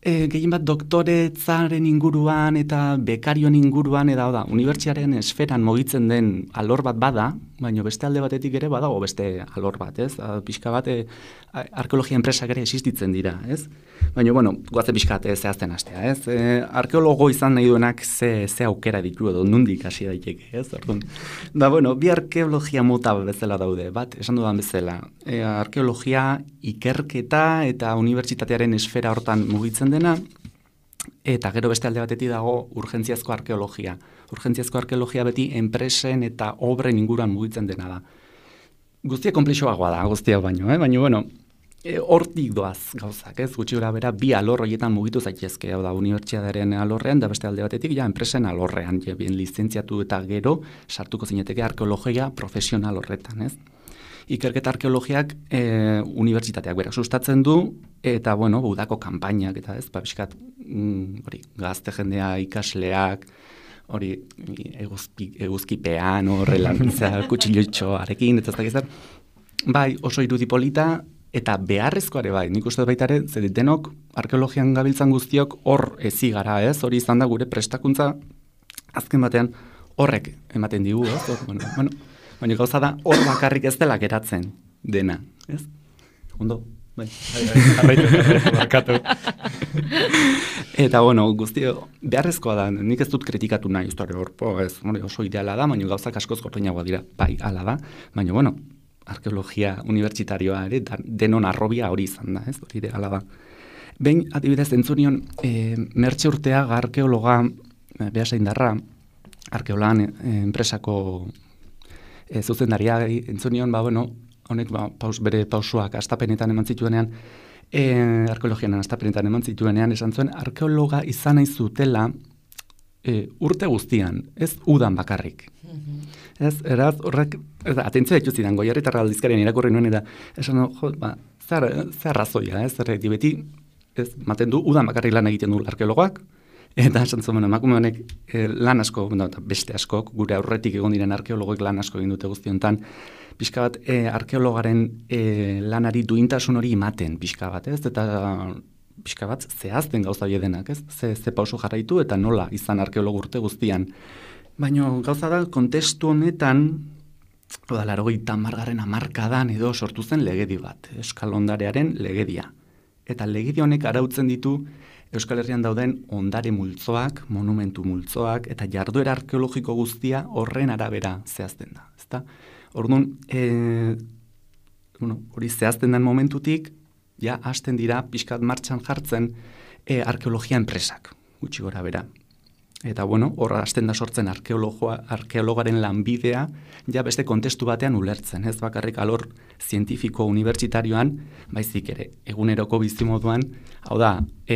E, gehien bat doktoretzaren inguruan eta bekarioen inguruan eta da, unibertsiaren esferan mugitzen den alor bat bada, baina beste alde batetik ere badago beste alor bat, ez? Pixka bat e, arkeologia enpresak ere existitzen dira, ez? Baina, bueno, guazen pixka bat zehazten hastea, ez? E, arkeologo izan nahi duenak ze, ze aukera ditu edo nundik hasi daiteke, ez? Orduan, da, bueno, bi arkeologia mota bezala daude, bat, esan dudan bezala. E, arkeologia ikerketa eta unibertsitatearen esfera hortan mugitzen dena, eta gero beste alde batetik dago urgentziazko arkeologia. Urgentziazko arkeologia beti enpresen eta obren inguruan mugitzen dena da. Guztia konplexoagoa da, guztia baino, eh? Baina, bueno, e, hortik doaz gauzak, ez? Gutxi gora bera, bi alor horietan mugitu zaitezke, hau da, unibertsitateren alorrean, da beste alde batetik, ja, enpresen alorrean, ja, bien lizentziatu eta gero, sartuko zineteke arkeologia profesional horretan, ez? Ikerketa arkeologiak e, unibertsitateak berak sustatzen du, eta, bueno, budako kanpainak, eta ez, babiskat, mm, hori, gazte jendea, ikasleak, hori, eguzki, eguzkipean, horrelan, kutsilotxoarekin, eta ez dakizar, bai, oso irudi polita, eta beharrezkoare bai, nik uste baita ere, zer denok, arkeologian gabiltzan guztiok, hor ezi gara, ez, hori izan da gure prestakuntza, azken batean, horrek ematen digu, ez, hor, bueno, bueno, baina gauza da, hor bakarrik ez dela geratzen dena, ez? Ondo, bai. Arraitu, barkatu. Eta, bueno, guztio, beharrezkoa da, nik ez dut kritikatu nahi, historia hor, po, ez, oso ideala da, baina gauzak askoz gorteinagoa dira, bai, ala da, baina, bueno, arkeologia unibertsitarioa ere, denon arrobia hori izan da, ez, hori ideala da. Behin, adibidez, entzunion, e, Mertxe Urteaga arkeologa, e, Beasain Indarra, arkeologan e, enpresako e, zuzendaria entzunion, ba, bueno, honek ba, paus, bere pausuak astapenetan eman zituenean, e, arkeologian astapenetan eman zituenean, esan zuen, arkeologa izan nahi zutela e, urte guztian, ez udan bakarrik. Mm-hmm. Ez, eraz, horrek, ez, atentzia ditu zidan, Goierritarra aldizkarian irakurri nuen, eta esan, jo, ba, zer, zer razoia, ez, zer, beti, ez, maten du, udan bakarrik lan egiten du arkeologoak, eta esan zuen, emakume honek e, lan asko, no, beste askok, gure aurretik egon diren arkeologoek lan asko egin dute guztiontan, pixka bat, e, arkeologaren e, lanari duintasun hori ematen, pixka bat, ez, eta pixka bat, zehazten gauza denak, ez, ze, ze pauso jarraitu, eta nola izan arkeologo urte guztian. Baina gauza da, kontestu honetan, oda, larogeita margarren hamarkadan edo sortu zen legedi bat, Euskal Ondarearen legedia. Eta legedi honek arautzen ditu Euskal Herrian dauden ondare multzoak, monumentu multzoak, eta jarduera arkeologiko guztia horren arabera zehazten da. Ezta? Orduan, e, bueno, hori zehazten den momentutik, ja, hasten dira, pixkat martxan jartzen, e, arkeologia enpresak, gutxi gora bera. Eta, bueno, horra hasten da sortzen arkeologaren lanbidea, ja beste kontestu batean ulertzen, ez bakarrik alor zientifiko unibertsitarioan, baizik ere, eguneroko bizimoduan, hau da, e,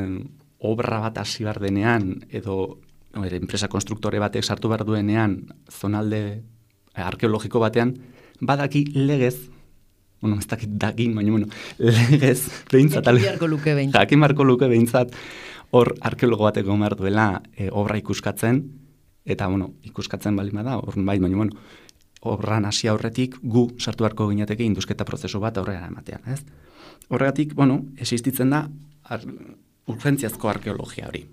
obra bat hasi behar denean, edo no, ere, enpresa konstruktore batek sartu behar duenean, zonalde arkeologiko batean, badaki legez, bueno, ez dakit dakin, baina, bueno, legez, behintzat, jakin beharko luke behintzat. Jakin beharko luke behintzat, hor arkeologo batek gomar duela e, obra ikuskatzen, eta, bueno, ikuskatzen bali bada, hor bai, baina, bueno, obran hasi aurretik gu sartu beharko ginateke indusketa prozesu bat aurrera ematean, ez? Horregatik, bueno, existitzen da ar, urgentziazko arkeologia hori.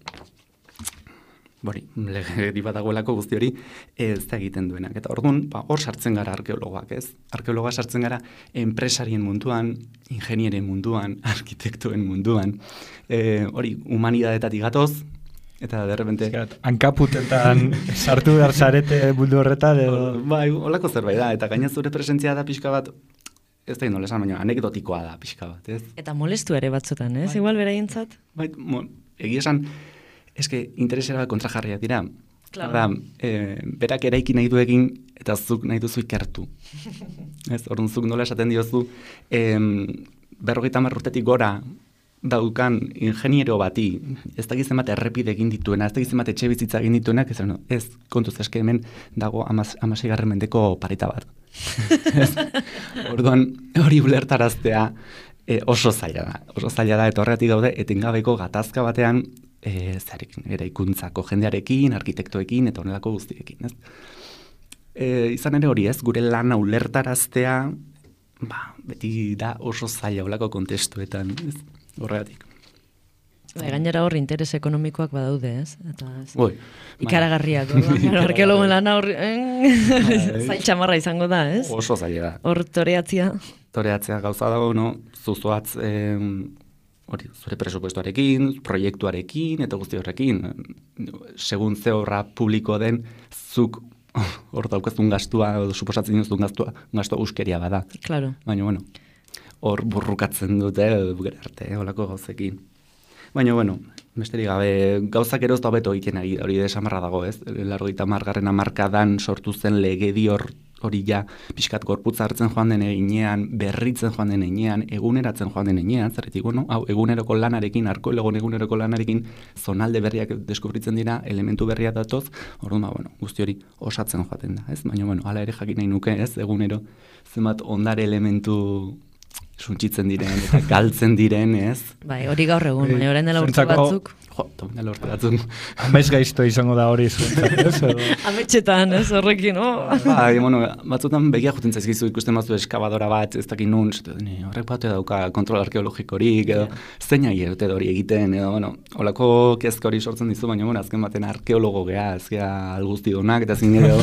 Bori, legedi badagoelako guzti hori ez da egiten duenak. Eta orduan, ba, hor sartzen gara arkeologoak, ez? Arkeologa sartzen gara enpresarien munduan, ingenieren munduan, arkitektuen munduan, e, hori, humanidadetatik gatoz, eta derrepente... Hankaputetan sartu behar zarete mundu horretan, edo... Bai, holako zerbait da, eta gaina zure presentzia da pixka bat, ez da inola esan, baina anekdotikoa da pixka bat, ez? Eta molestu ere batzutan, ez? Bai. Igual beraientzat? Bai, mo, egia esan, eske interesera kontrajarriak dira. Claro. Da, e, berak eraiki nahi du egin eta zuk nahi duzu ikertu. Ez, orduan zuk nola esaten diozu, e, berrogeita hamar urtetik gora daukan ingeniero bati, ez da gizien bat errepide egin dituena, ez da gizien bat etxe bizitza egin dituenak, ez, no, ez kontuz eske hemen dago hamaseigarren mendeko parita bat. Orduan hori ulertaraztea e, oso zaila da. Oso zaila da, eta horregatik gaude, etengabeko gatazka batean, E, zarekin, eraikuntzako jendearekin, arkitektoekin, eta honelako guztiekin, ez? E, izan ere hori, ez, gure lana ulertaraztea, ba, beti da oso zaila olako kontestuetan, ez? Horregatik. Bai, gainera hor interes ekonomikoak badaude, ez? Eta ez. Oi, ikaragarriak, arkeologoen lana hor zail txamarra izango da, ez? Oso zaila da. Hor toreatzia. Toreatzea gauza dago, no? Zuzoatz, eh, hori, zure presupuestoarekin, proiektuarekin, eta guzti horrekin. Segun ze horra publiko den, zuk hor daukazun gastua, edo suposatzen duzun gastua, gastua uskeria bada. Claro. Baina, bueno, hor burrukatzen dute, gure arte, holako gauzekin. Baina, bueno, besterik gabe, gauzak eroz da hobeto egiten ari, hori desamarra dago, ez? Largoita margarren amarkadan sortu zen legedi hor, hori ja, pixkat gorputza hartzen joan den eginean, berritzen joan den eginean, eguneratzen joan den eginean, zerretik, bueno, hau, eguneroko lanarekin, arkeologon eguneroko lanarekin, zonalde berriak deskubritzen dira, elementu berriak datoz, orduan, ba, bueno, guzti hori osatzen joaten da, ez? Baina, bueno, hala ere jakin nahi nuke, ez? Egunero, zenbat ondare elementu suntxitzen diren eta galtzen diren, ez? Bai, hori gaur egun, baina orain dela urte batzuk. Jo, dela urte batzuk. Amez gaizto izango da hori zuentzat, ez? Ametxetan, ez, horrekin, oh? Bai, bueno, batzutan begia juten zaizkizu ikusten mazu eskabadora bat, ez dakin nun, horrek bate dauka kontrol arkeologikorik, edo zein ahi erote hori egiten, edo, bueno, holako kezka hori sortzen dizu, baina, bueno, azken baten arkeologo geha, ez geha alguzti donak, eta zin edo,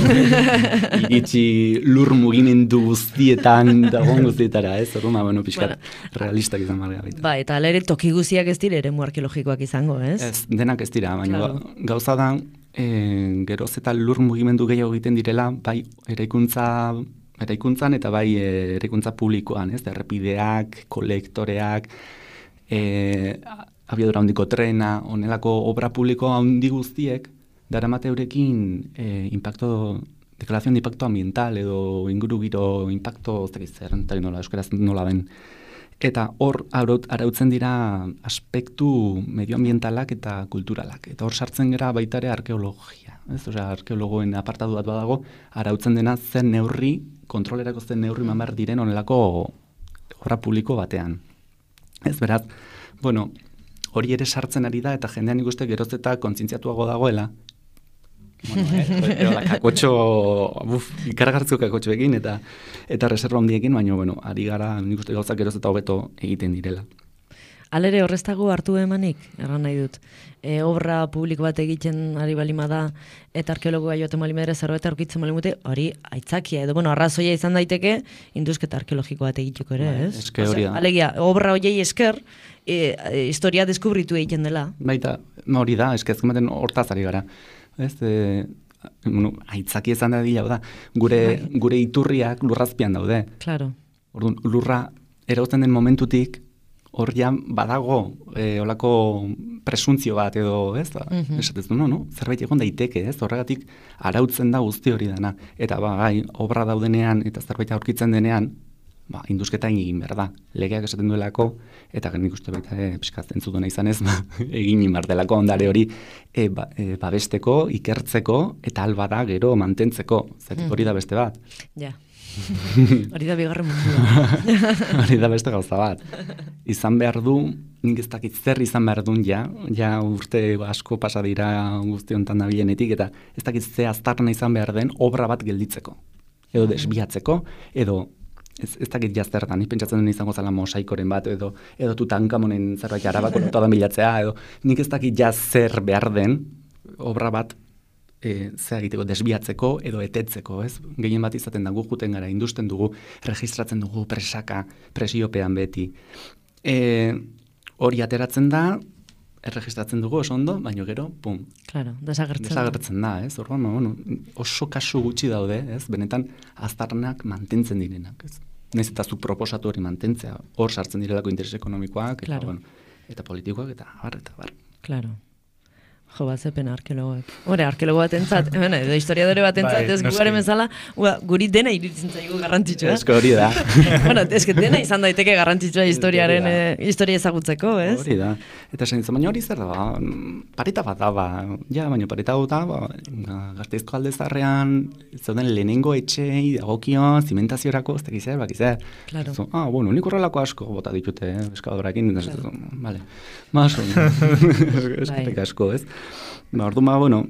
iritsi lur mugimendu guztietan, dagoen guztietara, ez? Orduan, bueno, pixkat bueno, realistak izan marga baita. Ba, eta alere toki guziak ez dire eremu arkeologikoak izango, ez? Ez, denak ez dira, baina claro. Gauza da, e, geroz eta lur mugimendu gehiago egiten direla, bai eraikuntza, eraikuntzan eta bai e, eraikuntza publikoan, ez? Errepideak, kolektoreak, e, abiadura handiko trena, honelako obra publiko handi guztiek, daramate eurekin e, impacto, deklarazion de impacto ambiental edo ingurugiro impacto, ez dakiz zer, eta nola, euskaraz nola den. Eta hor arautzen dira aspektu medioambientalak eta kulturalak. Eta hor sartzen gara baita ere arkeologia. Ez? Osea, arkeologoen apartatu bat badago, arautzen dena zen neurri, kontrolerako zen neurri mamar diren honelako obra publiko batean. Ez beraz, bueno, hori ere sartzen ari da, eta jendean ikuste geroz eta kontzientziatuago dagoela. Bueno, eh, la kakotxo, buf, ikaragartzeko kakotxoekin eta eta reserva handiekin, baina, bueno, ari gara, nik uste gauzak geroz eta hobeto egiten direla. Alere horreztago hartu emanik, erran nahi dut. E, obra publiko bat egiten ari balima da, eta arkeologoa joaten balimedera zerbait aurkitzen balimute, hori aitzakia, edo, bueno, arrazoia izan daiteke, induzketa arkeologiko bat egiteko ere, ez? Eske hori da. Alegia, obra horiei esker, e, e, historia deskubritu egiten dela. Baita, hori da, eske ezken baten hortaz ari gara. Ez, e, bueno, aitzaki izan da dila, da, gure, gure iturriak lurrazpian daude. Claro. Orduan, lurra erautzen den momentutik, hor ja badago e, olako presuntzio bat edo, ez, da, uh-huh. esatez du, no, no? Zerbait egon daiteke, ez, horregatik arautzen da guzti hori dana. Eta ba, gai, obra daudenean eta zerbait aurkitzen denean, ba, indusketa egin behar da. Legeak esaten duelako, eta nik uste baita e, pixkazten zutuna izan ez, ba, egin behar delako ondare hori e, ba, e, babesteko, ikertzeko, eta alba da gero mantentzeko. Zetik hori da beste bat. Ja. Hori da bigarren mundua. Hori da beste gauza bat. Izan behar du, nik ez dakit zer izan behar duen ja, ja urte asko pasa dira guzti honetan nabilenetik, eta ez dakit ze aztarna izan behar den obra bat gelditzeko. Edo desbiatzeko, edo ez, ez dakit jaztertan, nik pentsatzen den izango zala mosaikoren bat, edo, edo Tutankamonen zerbait arabako notodan bilatzea, edo nik ez dakit jaz zer behar den obra bat E, ze egiteko desbiatzeko edo etetzeko, ez? Gehien bat izaten dugu, juten gara, industen dugu, registratzen dugu presaka, presiopean beti. E, hori ateratzen da, erregistratzen dugu oso ondo, baino gero, pum. Claro, desagertzen, desagertzen da, ez? Orduan, bueno, oso kasu gutxi daude, ez? Benetan aztarnak mantentzen direnak, ez? Naiz eta zu proposatu hori mantentzea, hor sartzen direlako interes ekonomikoak, eta, claro. bueno, eta politikoak, eta bar, eta bar. Claro. Jo, bat zepen arkeologoak. Hore, arkeologo bat entzat, bueno, edo historiadore bat entzat, Bai, ez gugaren bezala, ua, guri dena iruditzen zaigu garrantzitsua. Esko hori da. Bueno, ez dena izan daiteke garrantzitsua historiaren, eh, historia ezagutzeko, ez? Hori da. Eta esan baina hori zer da, ba, pareta bat da, ba, ja, baina pareta bat da, ba, Gasteizko alde zarrean, zauden lehenengo etxei, dagokio, zimentaziorako, ez dakiz, bakiz, Claro. So, ah, bueno, nik horrelako asko bota ditute, eh, eskadorakin, claro. Vale, maso, eskerrik asko, ez? Ba, orduan, ba, bueno,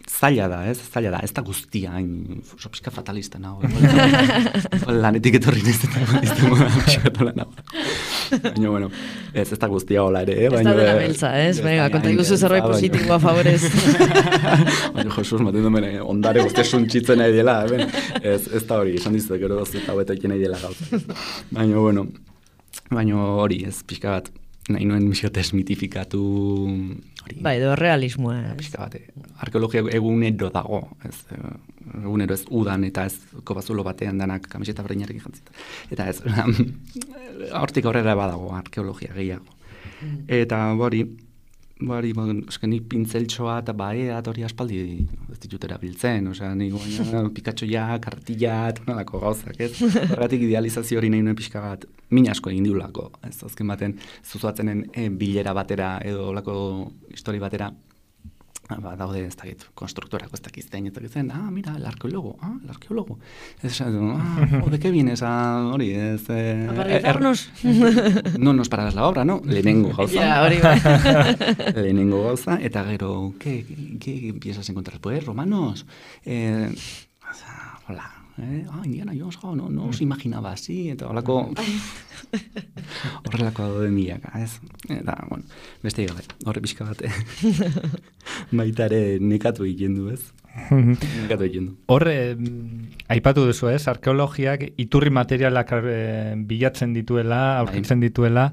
zaila da, ez? Zaila da, ez da guztia, hain, oso pixka fatalista nago. Lanetik etorri ez da pixka nago. Baina, bueno, ez, ez da guztia hola ere, eh? Ez da dena beltza, ez? Venga, konta iguzu zerbait positiboa favorez. Baina, Jesus, maten duen, ondare guztia suntxitzen nahi dela, ben? Ez, ez da hori, esan dizutek, gero ez da beta iken nahi dela gauza. Baina, bueno, baina hori, ez, pixka bat, nahi nuen misio desmitifikatu hori. Bai, edo realismoa. Pixka bat, arkeologia egunero dago, ez, egunero ez udan eta ez kobazulo batean danak kamiseta berdiinarekin jantzita. Eta ez, hortik aurrera badago arkeologia gehiago. Eta hori, Bari, eske ni pintzeltxoa eta baeat hori aspaldi ez ditut erabiltzen, osea, ni baina pikatxoia, kartilla, nolako gauzak, ez? Horregatik idealizazio hori nahi nuen pixka bat, min asko egin diulako, ez? Azken baten, zuzuatzenen e, bilera batera edo olako histori batera, ba, daude ez dakit, konstruktorako ez dakizten, ez dakizten, ah, mira, el arqueólogo, ah, el arqueólogo. Ez, ah, ¿de qué vienes a hori? Ez, eh, a paralizarnos. Er, no nos paras la obra, no? Lehenengo gauza. Ja, hori bai. Lehenengo gauza, eta gero, ¿qué, qué piensas encontrar? Pues, romanos, eh, o sea, hola, eh, ah, Indiana Jones, oh, no, no os imaginaba así, eta holako, horrelako daude milaka, ez? Eta, bueno, beste gabe, horre pixka bate, baitare nekatu egiten du, ez? Nekatu egiten du. Horre, aipatu duzu, ez? Arkeologiak iturri materialak e, bilatzen dituela, aurkitzen dituela,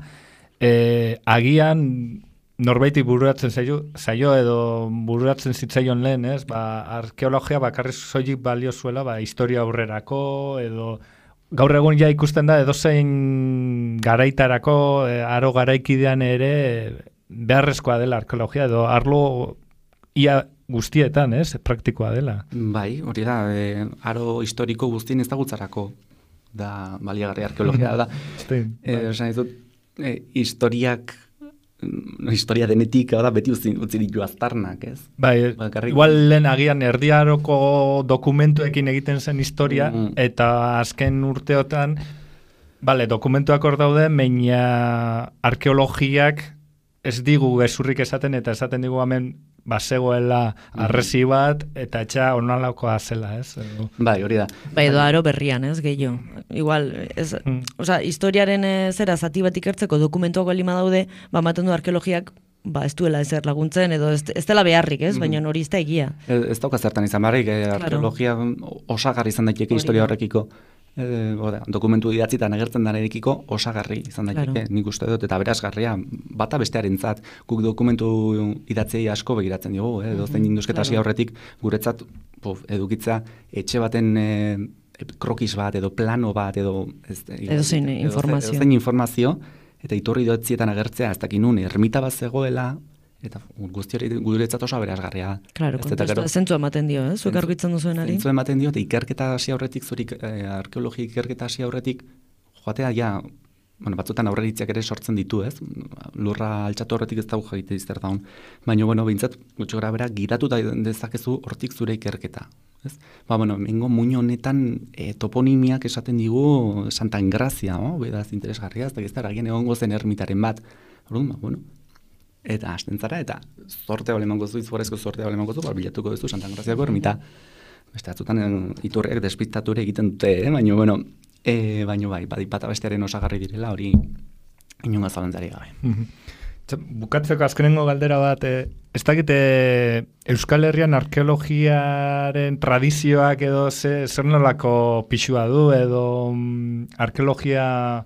e, agian norbaiti bururatzen zaio, zaio edo bururatzen zitzaion lehen, ez? Ba, arkeologia bakarri soilik balio zuela, ba, historia aurrerako, edo gaur egun ja ikusten da edozein garaitarako, e, aro garaikidean ere beharrezkoa dela arkeologia, edo arlo ia guztietan, ez? Praktikoa dela. Bai, hori da, e, aro historiko guztien ezagutzarako da baliagarri arkeologia da. e, Osan ez dut, e, historiak historia denetik, da, beti utzi, utzi ditu aztarnak, ez? Bai, Bakarrik. Igual lehen agian erdiaroko dokumentuekin egiten zen historia, mm. eta azken urteotan, bale, dokumentuak hor daude, baina arkeologiak ez digu gezurrik esaten, eta esaten digu hemen bazegoela arresi bat, eta etxa onalakoa zela, ez? Bai, hori da. Bai, edo aro berrian, ez, gehiago. Igual, ez, mm. oza, historiaren e, zera zati bat ikertzeko dokumentuak lima daude, ba, maten du arkeologiak, ba, ez duela ezer laguntzen, edo ez, ez dela beharrik, ez? Baina hori ez da egia. Ez, ez dauka zertan izan barrik, eh, arkeologia osagarri izan daiteke historia horrekiko. E, oda, dokumentu idatzitan agertzen danerekiko osagarri izan daiteke, claro. Nik uste dut, eta berazgarria, bata bestearentzat, guk dokumentu idatzei asko begiratzen dugu, eh? Dozein mm-hmm, induzketa hasi claro. Aurretik, guretzat pof, edukitza etxe baten e, krokis bat, edo plano bat, edo edo zein informazio. Edo zein informazio, eta iturri dotzietan agertzea, ez dakin nun, ermita bat zegoela, eta guzti hori guretzat oso aberazgarria. Claro, zentzu ematen dio, eh? Zuek argitzen duzuenari. Zentzu ematen dio, eta ikerketa hasi aurretik, zurik eh, arkeologia ikerketa hasi aurretik, joatea ja, bueno, batzutan aurreritziak ere sortzen ditu, ez? Lurra altxatu horretik ez dago jaite izter daun. Baina, bueno, behintzat, gutxo gara bera, giratu da dezakezu hortik zure ikerketa. Ez? Ba, bueno, mengo muino honetan e, toponimiak esaten digu Santa Engrazia, no? Bedaz interesgarria, ez da gizta, agian egongo zen ermitaren bat. Orduan, ba, bueno, eta hasten zara, eta zorte bale emango zu, izforezko zorte bale emango zu, bilatuko duzu Santa Engraziako ermita. Beste atzutan iturriak despistature egiten dute, eh? Baina, bueno, e, baina bai, badipata bestearen osagarri direla, hori inunga zalantzari gabe. Mm-hmm. Bukatzeko azkenengo galdera bat, eh, ez dakite Euskal Herrian arkeologiaren tradizioak edo ze, zer nolako pixua du, edo mm, arkeologia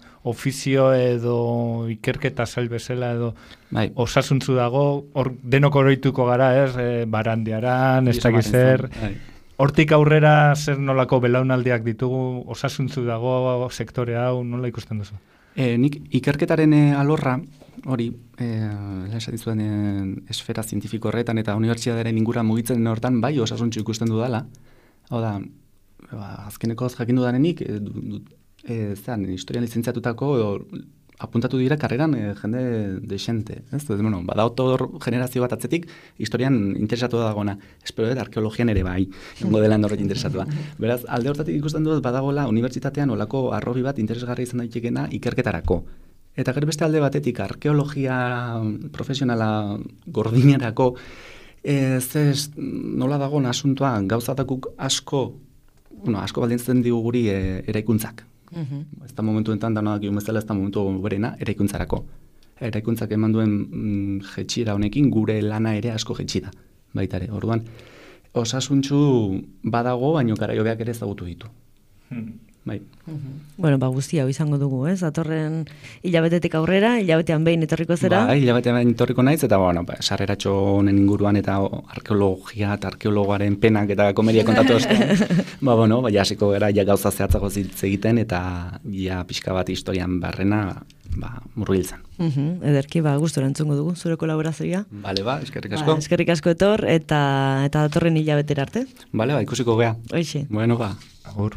ofizio edo ikerketa zail bezala edo bai. Osasuntzu dago, hor denok oroituko gara, ez, e, barandiaran, ez dakiz zer, hortik aurrera zer nolako belaunaldiak ditugu, osasuntzu dago, sektore hau, nola ikusten duzu? E, nik ikerketaren e, alorra, hori, e, esan dizuen e, esfera zientifiko horretan eta unibertsitatearen ingura mugitzen hortan, bai osasuntzu ikusten dudala. Hau da, ba, azkeneko jakin dudanenik, e, du, e, zean, historian lizentziatutako edo, apuntatu dira karreran e, jende desente. Ez? Bueno, bada otor generazio bat atzetik, historian interesatu da dagona. Espero dut arkeologian ere bai, jongo dela horret interesatua. Beraz, alde hortatik ikusten dut badagola unibertsitatean olako arrobi bat interesgarri izan daitekena ikerketarako. Eta gero beste alde batetik arkeologia profesionala gordinerako Ez, ez, nola dagoen asuntoa, gauzatakuk asko, bueno, asko baldintzen digu guri e, eraikuntzak. Uh-huh. Ez da momentu enten, da nodak bezala ez da momentu berena, eraikuntzarako. Eraikuntzak eman duen mm, jetxira honekin, gure lana ere asko jetxida, baita ere. Orduan, osasuntxu badago, baino karaiobeak ere ezagutu ditu. Hmm. Bai. Uh-huh. Bueno, ba, guztia izango dugu, ez? Atorren hilabetetik aurrera, hilabetean behin etorriko zera? Ba, hilabetean behin etorriko naiz, eta bueno, ba, sarreratxo honen inguruan eta arkeologia eta arkeologoaren penak eta komedia kontatu ostean. ba, bueno, ba, jasiko gara ja gauza zehatzago zitz egiten, eta ja pixka bat historian barrena, ba, murgiltzen. Uh-huh. Ederki, ba, gustora entzungo dugu, zure kolaborazioa. Bale, ba, eskerrik asko. Ba, eskerrik asko etor, eta eta datorren hilabetera arte. Bale, ba, ikusiko gea. Hoxe. Bueno, ba, agur.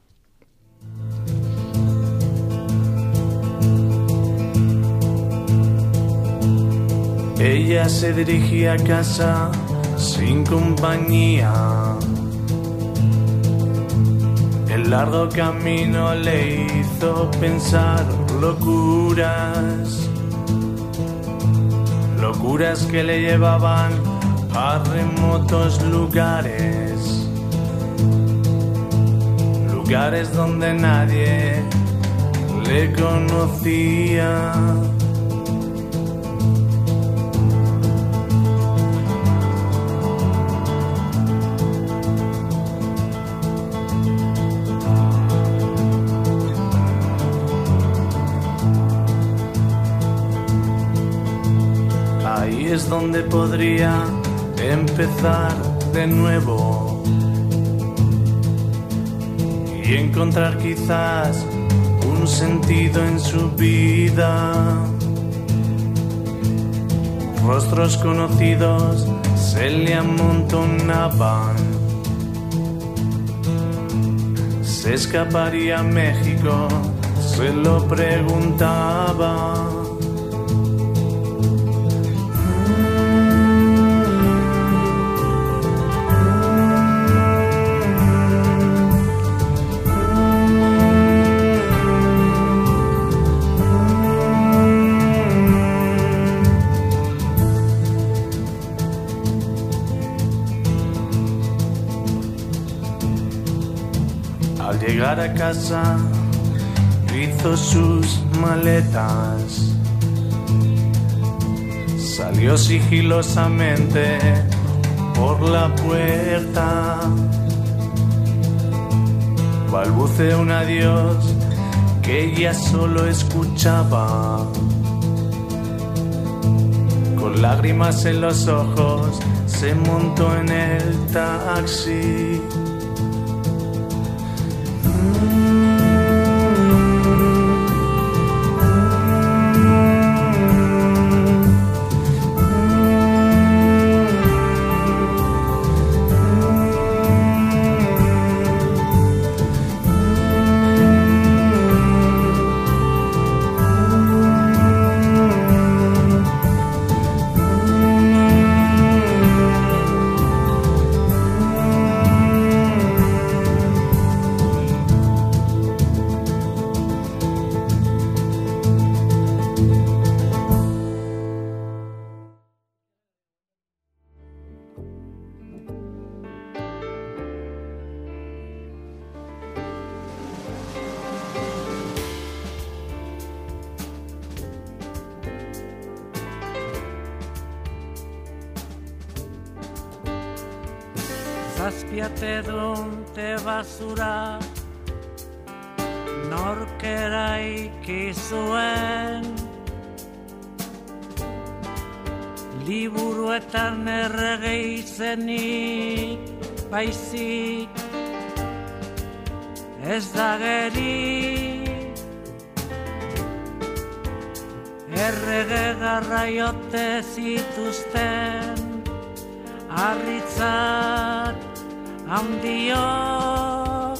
Ella se dirigía a casa sin compañía. El largo camino le hizo pensar locuras, locuras que le llevaban a remotos lugares, lugares donde nadie le conocía. Ahí es donde podría empezar de nuevo y encontrar quizás un sentido en su vida. Rostros conocidos se le amontonaban. ¿Se escaparía a México? Se lo preguntaba. Al llegar a casa hizo sus maletas, salió sigilosamente por la puerta, balbuceó un adiós que ella solo escuchaba, con lágrimas en los ojos se montó en el taxi. Zazpiate dunte basura norkera ikizuen, liburuetan errege izenik baizik ez da geri, errege garraiote zituzten harritzat handiok.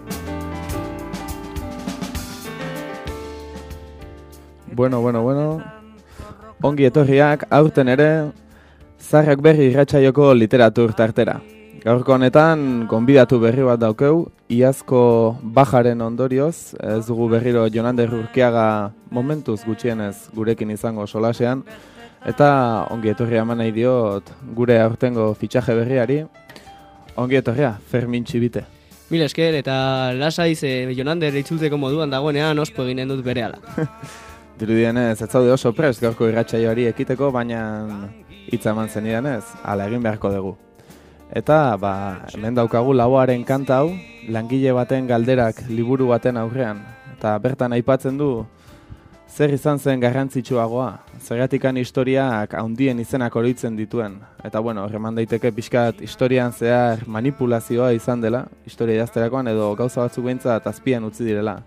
Bueno, bueno, bueno. Ongi etorriak aurten ere Zarrak Berri irratsaioko literatur tartera. Gaurko honetan gonbidatu berri bat daukeu, iazko bajaren ondorioz, ez dugu berriro Jonander Urkiaga momentuz gutxienez gurekin izango solasean, Eta ongi etorria eman nahi diot gure aurtengo fitxaje berriari. Ongi etorria, Fermin Txibite. Mil esker, eta lasaiz e, Jonander itzultzeko moduan dagoenean ospo eginen dut berehala. Dirudienez, ez zaude oso prest gaurko irratsaioari ekiteko, baina hitza eman zenidanez, hala egin beharko dugu. Eta, ba, hemen daukagu lauaren kanta hau, langile baten galderak liburu baten aurrean. Eta bertan aipatzen du, zer izan zen garrantzitsuagoa, zergatikan historiak haundien izenak oroitzen dituen. Eta, bueno, horreman daiteke pixkat historian zehar manipulazioa izan dela, historia idazterakoan edo gauza batzuk behintzat azpian utzi direla.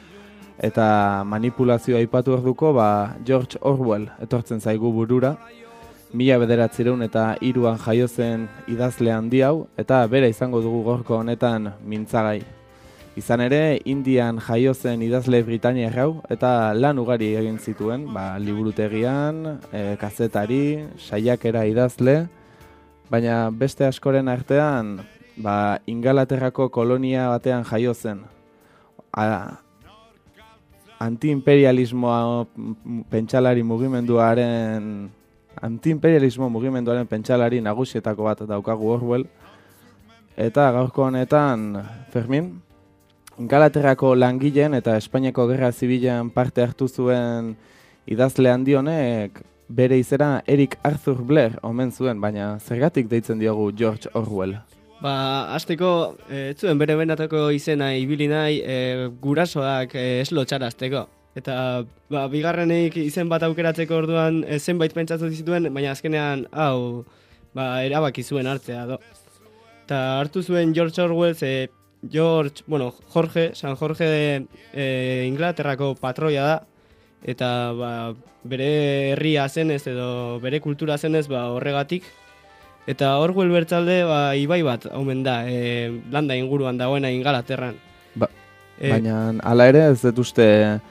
Eta manipulazioa aipatu orduko, ba, George Orwell etortzen zaigu burura, mila bederatzireun eta hiruan jaio zen idazle handi hau, eta bera izango dugu gorko honetan mintzagai. Izan ere, Indian jaio zen idazle Britaniar hau, eta lan ugari egin zituen, ba, liburutegian, e, kazetari, saiakera idazle, baina beste askoren artean, ba, Ingalaterrako kolonia batean jaio zen. A, antiimperialismoa pentsalari mugimenduaren antiimperialismo mugimenduaren pentsalari nagusietako bat daukagu Orwell. Eta gaurko honetan, Fermin, Ingalaterrako langileen eta Espainiako Gerra Zibilean parte hartu zuen idazle handi honek bere izena Eric Arthur Blair omen zuen, baina zergatik deitzen diogu George Orwell? Ba, hasteko, ez zuen bere benatako izena ibili nahi e, gurasoak e, eslotxarazteko. Eta ba, bigarrenik izen bat aukeratzeko orduan e, zenbait pentsatu zituen, baina azkenean hau ba, erabaki zuen hartzea do. Eta hartu zuen George Orwell, ze George, bueno, Jorge, San Jorge de e, Inglaterrako patroia da, eta ba, bere herria zenez edo bere kultura zenez ba, horregatik. Eta Orwell bertzalde ba, ibai bat omen da, e, landa inguruan dagoena Ingalaterran. Ba, e, baina hala ere ez dut uste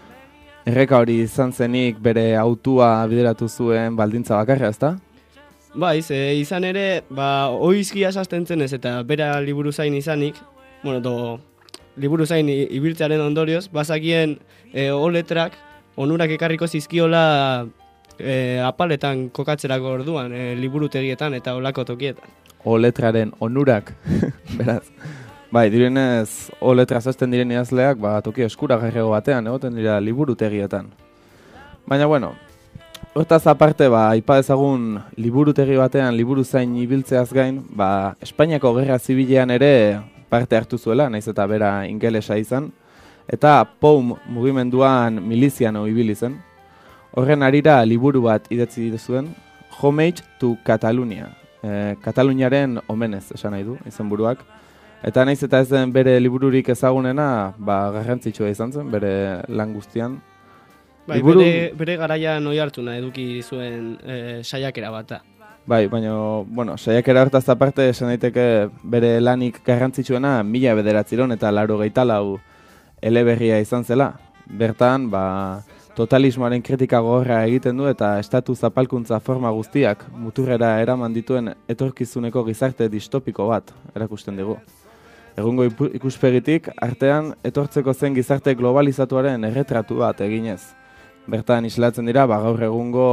erreka hori izan zenik bere autua bideratu zuen baldintza bakarra, ezta? Baiz, e, izan ere, ba, oizki asasten zenez eta bera liburu zain izanik, bueno, do, liburu zain ibiltzearen ondorioz, bazakien e, oletrak onurak ekarriko zizkiola e, apaletan kokatzerako orduan, e, liburutegietan eta olako tokietan. Oletraren onurak, beraz. Bai, direnez, oletra zazten diren idazleak, ba, toki eskuragarrego batean, egoten dira liburutegietan. Baina, bueno, hortaz aparte, ba, aipa dezagun liburutegi batean, liburu zain ibiltzeaz gain, ba, Espainiako Gerra Zibilean ere parte hartu zuela, naiz eta bera ingelesa izan, eta P O U M mugimenduan miliziano ibili zen. Horren arira liburu bat idatzi zuen, Homage to Catalonia, e, Kataluniaren omenez, esan nahi du, izen buruak. Eta naiz eta ez den bere libururik ezagunena, ba, garrantzitsua izan zen, bere lan guztian. Bai, Liburu... bere, bere garaian oi hartuna eduki zuen e, saiakera bat da. Bai, baina, bueno, saiakera hortaz aparte esan daiteke bere lanik garrantzitsuena mila bederatziron eta laro geitalau eleberria izan zela. Bertan, ba, totalismoaren kritika gogorra egiten du eta estatu zapalkuntza forma guztiak muturrera eraman dituen etorkizuneko gizarte distopiko bat erakusten digu. Egungo ikuspegitik, artean etortzeko zen gizarte globalizatuaren erretratu bat eginez. Bertan islatzen dira, ba, gaur egungo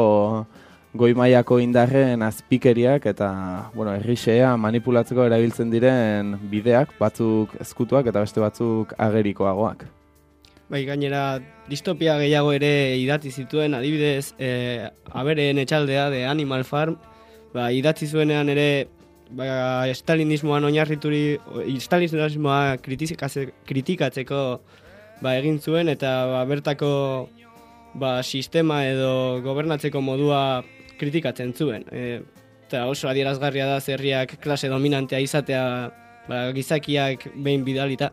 goi mailako indarren azpikeriak eta, bueno, herrixea manipulatzeko erabiltzen diren bideak, batzuk ezkutuak eta beste batzuk agerikoagoak. Bai, gainera, distopia gehiago ere idatzi zituen, adibidez, e, abereen etxaldea de Animal Farm, ba, idatzi zuenean ere ba, estalinismoan oinarrituri, estalinismoa kritikatzeko ba, egin zuen, eta ba, bertako ba, sistema edo gobernatzeko modua kritikatzen zuen. E, eta oso adierazgarria da zerriak klase dominantea izatea ba, gizakiak behin bidalita.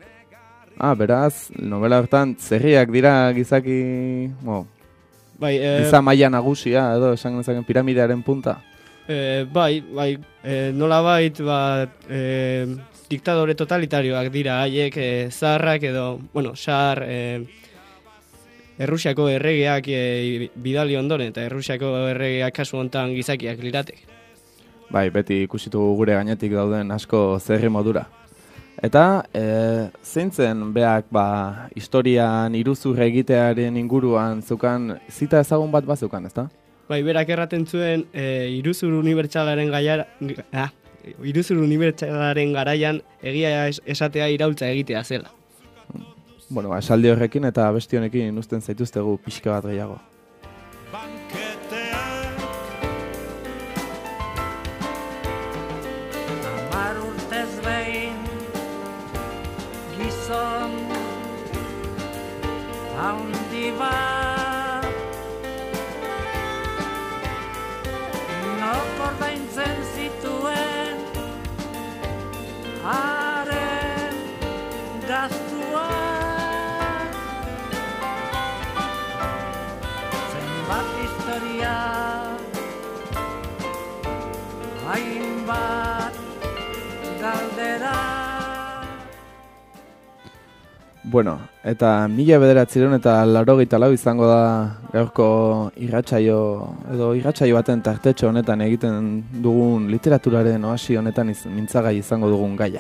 Ah, beraz, novela hortan zerriak dira gizaki, bo, bai, e, giza maila nagusia edo esan genezaken piramidearen punta. E, bai, bai, e, nola bait, ba, e, diktadore totalitarioak dira haiek, e, zaharrak edo, bueno, zahar, e, Errusiako erregeak e, bidali ondoren, eta Errusiako erregeak kasu hontan gizakiak liratek. Bai, beti ikusitu gure gainetik dauden asko zerri modura. Eta, e, zein zen beak, ba, historian iruzur egitearen inguruan zukan, zita ezagun bat bazukan, ezta? Bai, berak erraten zuen, e, iruzur unibertsalaren gaiara, ah, iruzur unibertsalaren garaian egia es, esatea iraultza egitea zela. Bueno, esaldi horrekin eta besti honekin uzten zaituztegu pixka bat gehiago. Hamar urtez behin gizon handi bat nok ordaintzen zituen haren gastuak zenbat historia hainbat galdera. Bueno, eta mila bederatziehun eta laurogeita lau izango da gaurko irratsaio edo irratsaio baten tartetxo honetan egiten dugun literaturaren oasi honetan iz, mintzagai izango dugun gaia.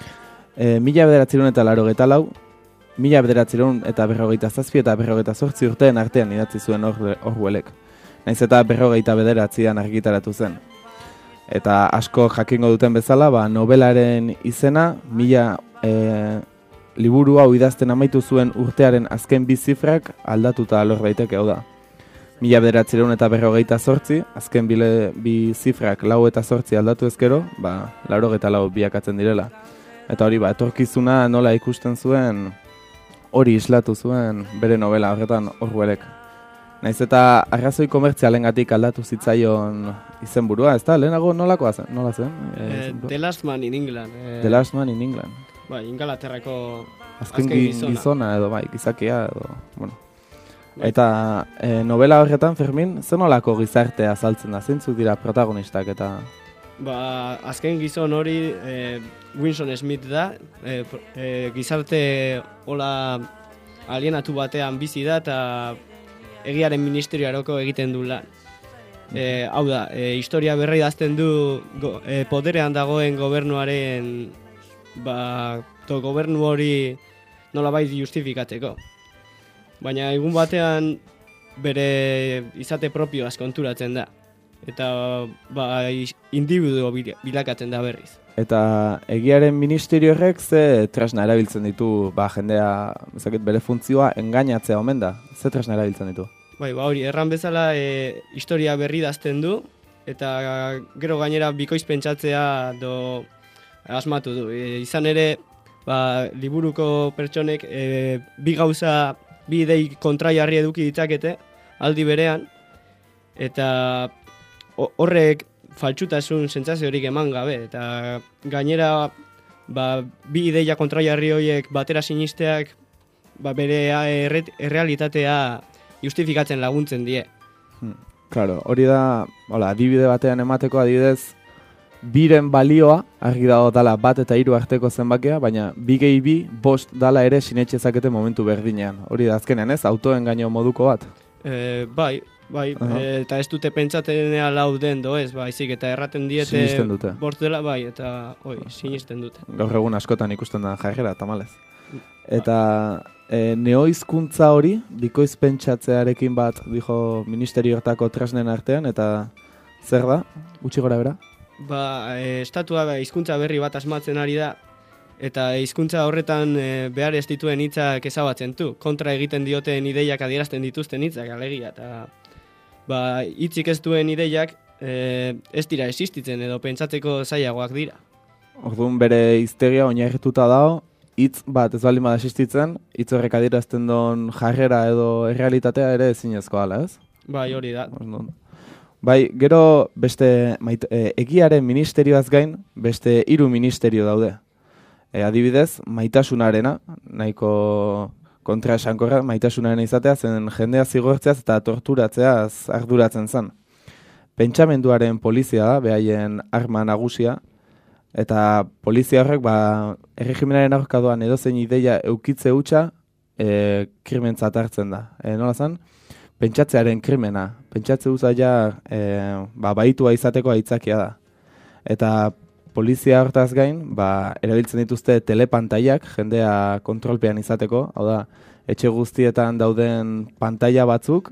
E, mila bederatziehun eta laurogeita lau, mila bederatziehun eta berrogeita zazpi eta berrogeita zortzi urteen artean idatzi zuen Orwellek. Naiz eta berrogeita bederatzian argitaratu zen. Eta asko jakingo duten bezala, ba, nobelaren izena, mila e, liburu hau idazten amaitu zuen urtearen azken bi zifrak aldatuta lor daiteke, hau da. Mila bederatziehun eta berrogeita zortzi, azken bile, bi zifrak lau eta zortzi aldatu ezkero, ba, laurogeita lau biakatzen direla. Eta hori, ba, etorkizuna nola ikusten zuen, hori islatu zuen bere novela horretan Orwellek. Naiz eta arrazoi komertzialengatik aldatu zitzaion izenburua, ez da? Lehenago nolakoa zen? Nola zen? Eh, The Last Man in England. Eh, The Last Man in England. Bai, Ingalaterrako azken, azken gizona. gizona edo bai, gizakia edo, bueno. Bai. Eta e, novela horretan, Fermin, zer nolako gizartea azaltzen da, zeintzuk dira protagonistak eta... Ba, azken gizon hori e, Winston Smith da, e, e, gizarte hola alienatu batean bizi da eta egiaren ministerioaroko egiten du lan. E, hau da, e, historia berri idazten du go, e, poderean dagoen gobernuaren ba, to gobernu hori nolabait justifikatzeko. Baina egun batean bere izate propioaz konturatzen da. Eta ba, individuo bilakatzen da berriz. Eta egiaren ministerio horrek ze tresna erabiltzen ditu, ba, jendea, ezaket, bere funtzioa engainatzea omen da. Ze tresna erabiltzen ditu? Bai, ba hori, erran bezala e, historia berri dazten du, eta gero gainera bikoiz pentsatzea do asmatu du. E, izan ere, ba, liburuko pertsonek e, bi gauza, bi idei kontraiarri eduki ditzakete, aldi berean, eta horrek faltsutasun sentsaziorik eman gabe, eta gainera ba, bi ideia kontraiarri horiek batera sinisteak ba, bere errealitatea justifikatzen laguntzen die. Hmm. Claro, hori da, hola, adibide batean emateko adibidez, biren balioa, argi dago dala bat eta hiru arteko zenbakia, baina bi gehi bi, bost dala ere sinetxezakete momentu berdinean. Hori da azkenean ez, autoen gaino moduko bat? E, bai, bai, uh -huh. e, eta ez dute pentsatenea lau den doez, baizik, eta erraten diete sinisten dute. Bost dela, bai, eta oi, sinisten dute. Gaur egun askotan ikusten da jarrera, tamalez. Eta e, neoizkuntza hori, bikoiz pentsatzearekin bat, dijo, ministerioetako tresnen artean, eta zer da, gutxi gora bera? Ba, e, estatua ba, hizkuntza berri bat asmatzen ari da, eta hizkuntza horretan e, behar ez dituen hitzak ezabatzen du. Kontra egiten dioten ideiak adierazten dituzten hitzak alegia, eta ba, hitzik ez duen ideiak e, ez dira existitzen edo pentsatzeko zailagoak dira. Orduan bere hiztegia oinarrituta dago, hitz bat ez baldin bada existitzen, hitz horrek adierazten duen jarrera edo errealitatea ere ezinezkoa dela, ez? Bai, hori da. Orduan. Bai, gero beste mait, e, egiaren ministerioaz gain, beste hiru ministerio daude. E, adibidez, maitasunarena, nahiko kontra esankorra, maitasunarena izatea, zen jendea zigortzeaz eta torturatzeaz arduratzen zen. Pentsamenduaren polizia da, behaien arma nagusia, eta polizia horrek, ba, erregimenaren aurka doan edozein ideia eukitze hutsa, e, krimentzat hartzen da. E, nola zen? Pentsatzearen krimena. Pentsatze uzaila e, ba, baitua izateko aitzakia da. Eta polizia hortaz gain, ba, erabiltzen dituzte telepantaiak jendea kontrolpean izateko. Hau da, etxe guztietan dauden pantaila batzuk,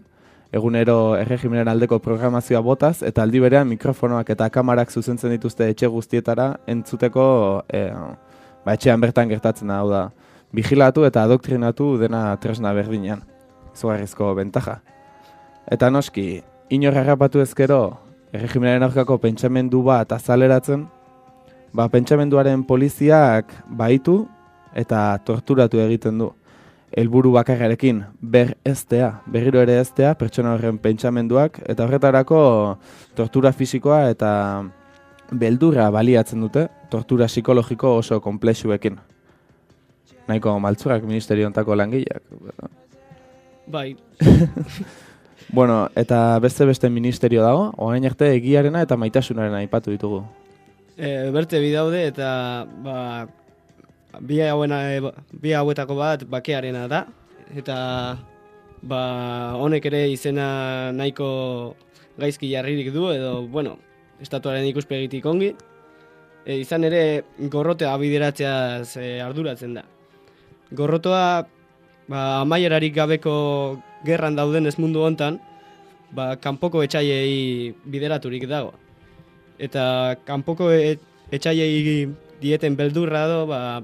egunero erregimenen aldeko programazioa botaz, eta aldi berean mikrofonoak eta kamarak zuzentzen dituzte etxe guztietara entzuteko e, ba, etxean bertan gertatzen da, hau da, vigilatu eta adoktrinatu dena tresna berdinean, izugarrizko bentaja. Eta noski, inor harrapatu ezkero, erregimenaren aurkako pentsamendu bat azaleratzen, ba, pentsamenduaren poliziak baitu eta torturatu egiten du. Helburu bakarrarekin ber eztea, berriro ere eztea, pertsona horren pentsamenduak, eta horretarako tortura fisikoa eta beldurra baliatzen dute, tortura psikologiko oso komplexuekin. Nahiko maltzurak ministerio ontako langileak. Bai. Bueno, eta beste-beste ministerio dago, orain arte egiarena eta maitasunaren aipatu ditugu. E, berte bi daude eta ba, bi, hauena, bi hauetako bat bakearena da. Eta ba, honek ere izena nahiko gaizki jarririk du edo, bueno, estatuaren ikuspegitik ongi. E, izan ere gorrotea bideratzeaz e, arduratzen da. Gorrotoa ba, amaierarik gabeko gerran dauden ez mundu hontan, ba, kanpoko etxaiei bideraturik dago. Eta kanpoko et, etxaiei dieten beldurra do, ba,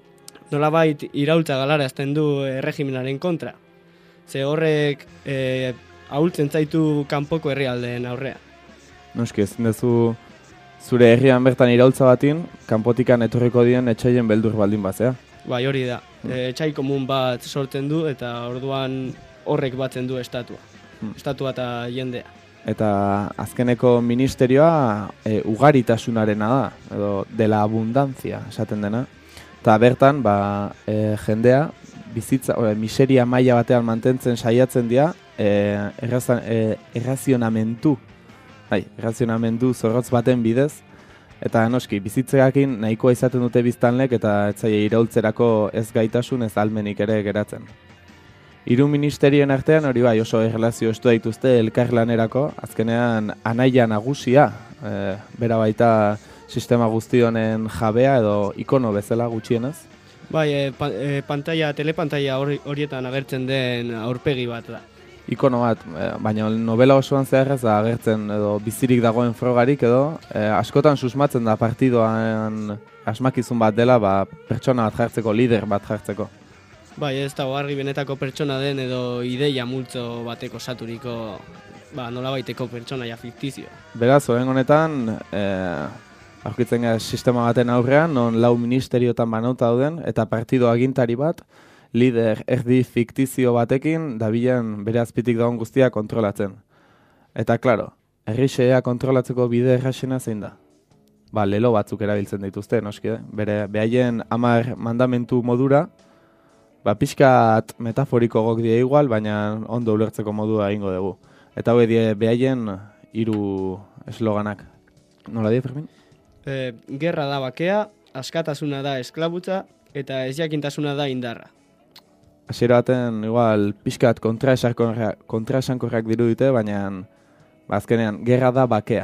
nolabait iraultza galarazten du erregimenaren kontra. Ze horrek e, ahultzen zaitu kanpoko herrialdeen aurrea. Noski, ezin dezu zure herrian bertan iraultza batin, kanpotikan etorriko dien etxaien beldur baldin bazea. Bai, hori da. E, etxai komun bat sortzen du eta orduan horrek batzen du estatua. Hmm. Estatua eta jendea. Eta azkeneko ministerioa e, ugaritasunarena da, edo de la abundantzia esaten dena. Eta bertan, ba, e, jendea, bizitza, o, miseria maila batean mantentzen saiatzen dira, e, errazan, e, errazionamentu, bai, errazionamentu zorrotz baten bidez, eta noski, bizitzeakin nahikoa izaten dute biztanlek eta etzaile iraultzerako ez gaitasun ez almenik ere geratzen. Hiru ministerien artean hori bai oso erlazio estu dituzte elkarlanerako, azkenean anaia nagusia, e, bera baita sistema guzti honen jabea edo ikono bezala gutxienez. Bai, e, pa, e, pantalla, telepantalla horietan agertzen den aurpegi bat da. Ikono bat, e, baina novela osoan zeharrez da agertzen edo bizirik dagoen frogarik edo e, askotan susmatzen da partidoan asmakizun bat dela ba, pertsona bat jartzeko, lider bat jartzeko. Bai, ez dago argi benetako pertsona den edo ideia multzo bateko saturiko ba, nolabaiteko pertsonaia fiktizio. Beraz, horren honetan, e, aurkitzen gara sistema baten aurrean, non lau ministeriotan banauta dauden, eta partido agintari bat, lider erdi fiktizio batekin, dabilen bere azpitik dagoen guztia kontrolatzen. Eta, klaro, herrixea kontrolatzeko bide erraxena zein da? Ba, lelo batzuk erabiltzen dituzte, noski, eh? Bere behaien hamar mandamentu modura, ba, pixkat metaforiko gok die igual, baina ondo ulertzeko modua egingo dugu. Eta hau die behaien hiru esloganak. Nola die, Fermin? E, gerra da bakea, askatasuna da esklabutza, eta ezjakintasuna da indarra. Hasiera baten, igual, pixkat kontraesankorrak dirudite, baina ba, azkenean, gerra da bakea.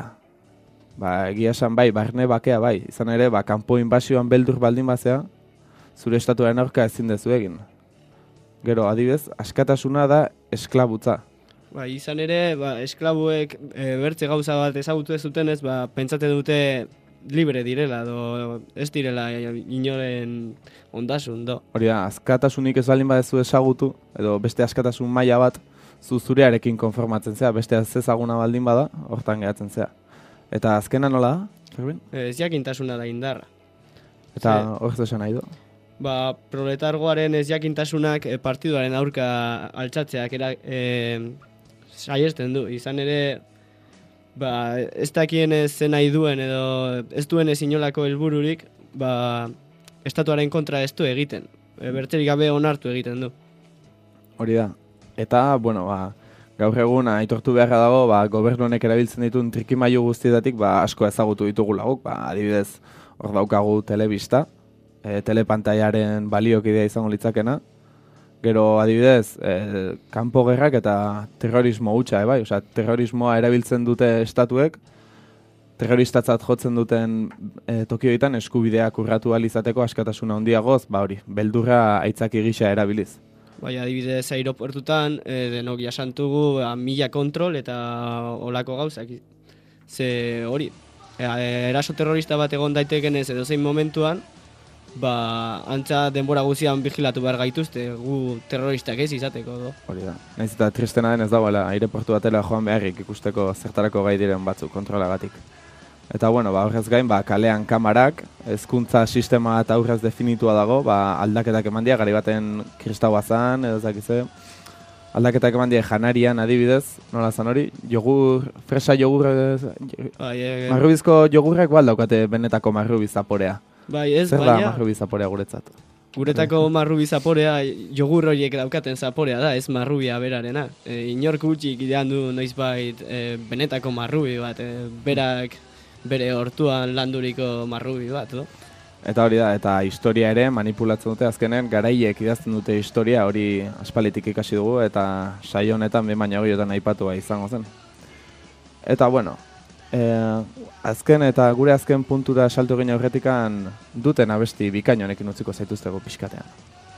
Ba, egia esan bai, barne bakea bai. Izan ere, ba, kanpo inbasioan beldur baldin bazea, zure estatuaren aurka ezin dezu egin. Gero, adibidez, askatasuna da esklabutza. Ba, izan ere, ba, esklabuek e, bertze gauza bat ezagutu ez dutenez, ba, pentsate dute libre direla, do, ez direla inoren ondasun, do. Hori da, askatasunik ez baldin badezu ezagutu, edo beste askatasun maila bat, zu zurearekin konformatzen zea, beste ez ezaguna baldin bada, hortan geratzen zea. Eta azkena nola da, Fermin? Ez jakintasuna da indarra. Eta hor zesan nahi du? Ba, proletargoaren ez jakintasunak e, partiduaren aurka altxatzeak era, e, saiesten du. Izan ere, ba, ez dakien ez zen nahi duen edo ez duen ez inolako helbururik, ba, estatuaren kontra ez du egiten. E, bertzerik gabe onartu egiten du. Hori da. Eta, bueno, ba, gaur egun aitortu beharra dago, ba, gobernu honek erabiltzen dituen trikimailu guztietatik ba, asko ezagutu ditugu laguk. Ba, adibidez, hor daukagu telebista, e, telepantaiaren baliokidea izango litzakena. Gero, adibidez, e, kanpo gerrak eta terrorismo hutsa, e, bai? Osea, terrorismoa erabiltzen dute estatuek, terroristatzat jotzen duten e, tokioetan eskubideak urratu ahal izateko askatasuna handiagoz, ba hori, beldurra aitzaki gisa erabiliz. Bai, adibidez aeroportutan, e, denok jasantugu ba, mila kontrol eta olako gauzak. Ze hori, e, eraso terrorista bat egon daitekenez edo zein momentuan, ba, antza denbora guzian vigilatu behar gaituzte, gu terroristak ez izateko. Do. Hori da. Naiz eta tristena den ez dagoela aireportu batela joan beharrik ikusteko zertarako gai diren batzuk kontrolagatik. Eta bueno, ba, aurrez gain, ba, kalean kamarak, hezkuntza sistema eta aurrez definitua dago, ba, aldaketak eman dia, gari baten kristaua zan, edo zakize, aldaketak eman dia janarian adibidez, nola zan hori, jogur, fresa jogur, bai, e, marrubizko jogurrek bal daukate benetako marrubi zaporea. Bai, ez, Zer baina... da marrubi zaporea guretzat? Guretako marrubi zaporea, jogur horiek daukaten zaporea da, ez marrubia berarena. E, inork gutxik idean du noizbait e, benetako marrubi bat, e, berak bere hortuan landuriko marrubi bat, do? Eta hori da, eta historia ere manipulatzen dute azkenen, garaiek idazten dute historia, hori aspalitik ikasi dugu, eta saio honetan behin baina horietan aipatua izango zen. Eta bueno, eh, azken eta gure azken puntura saltu gine aurretikan duten abesti bikaino honekin utziko zaituztego pixkatean.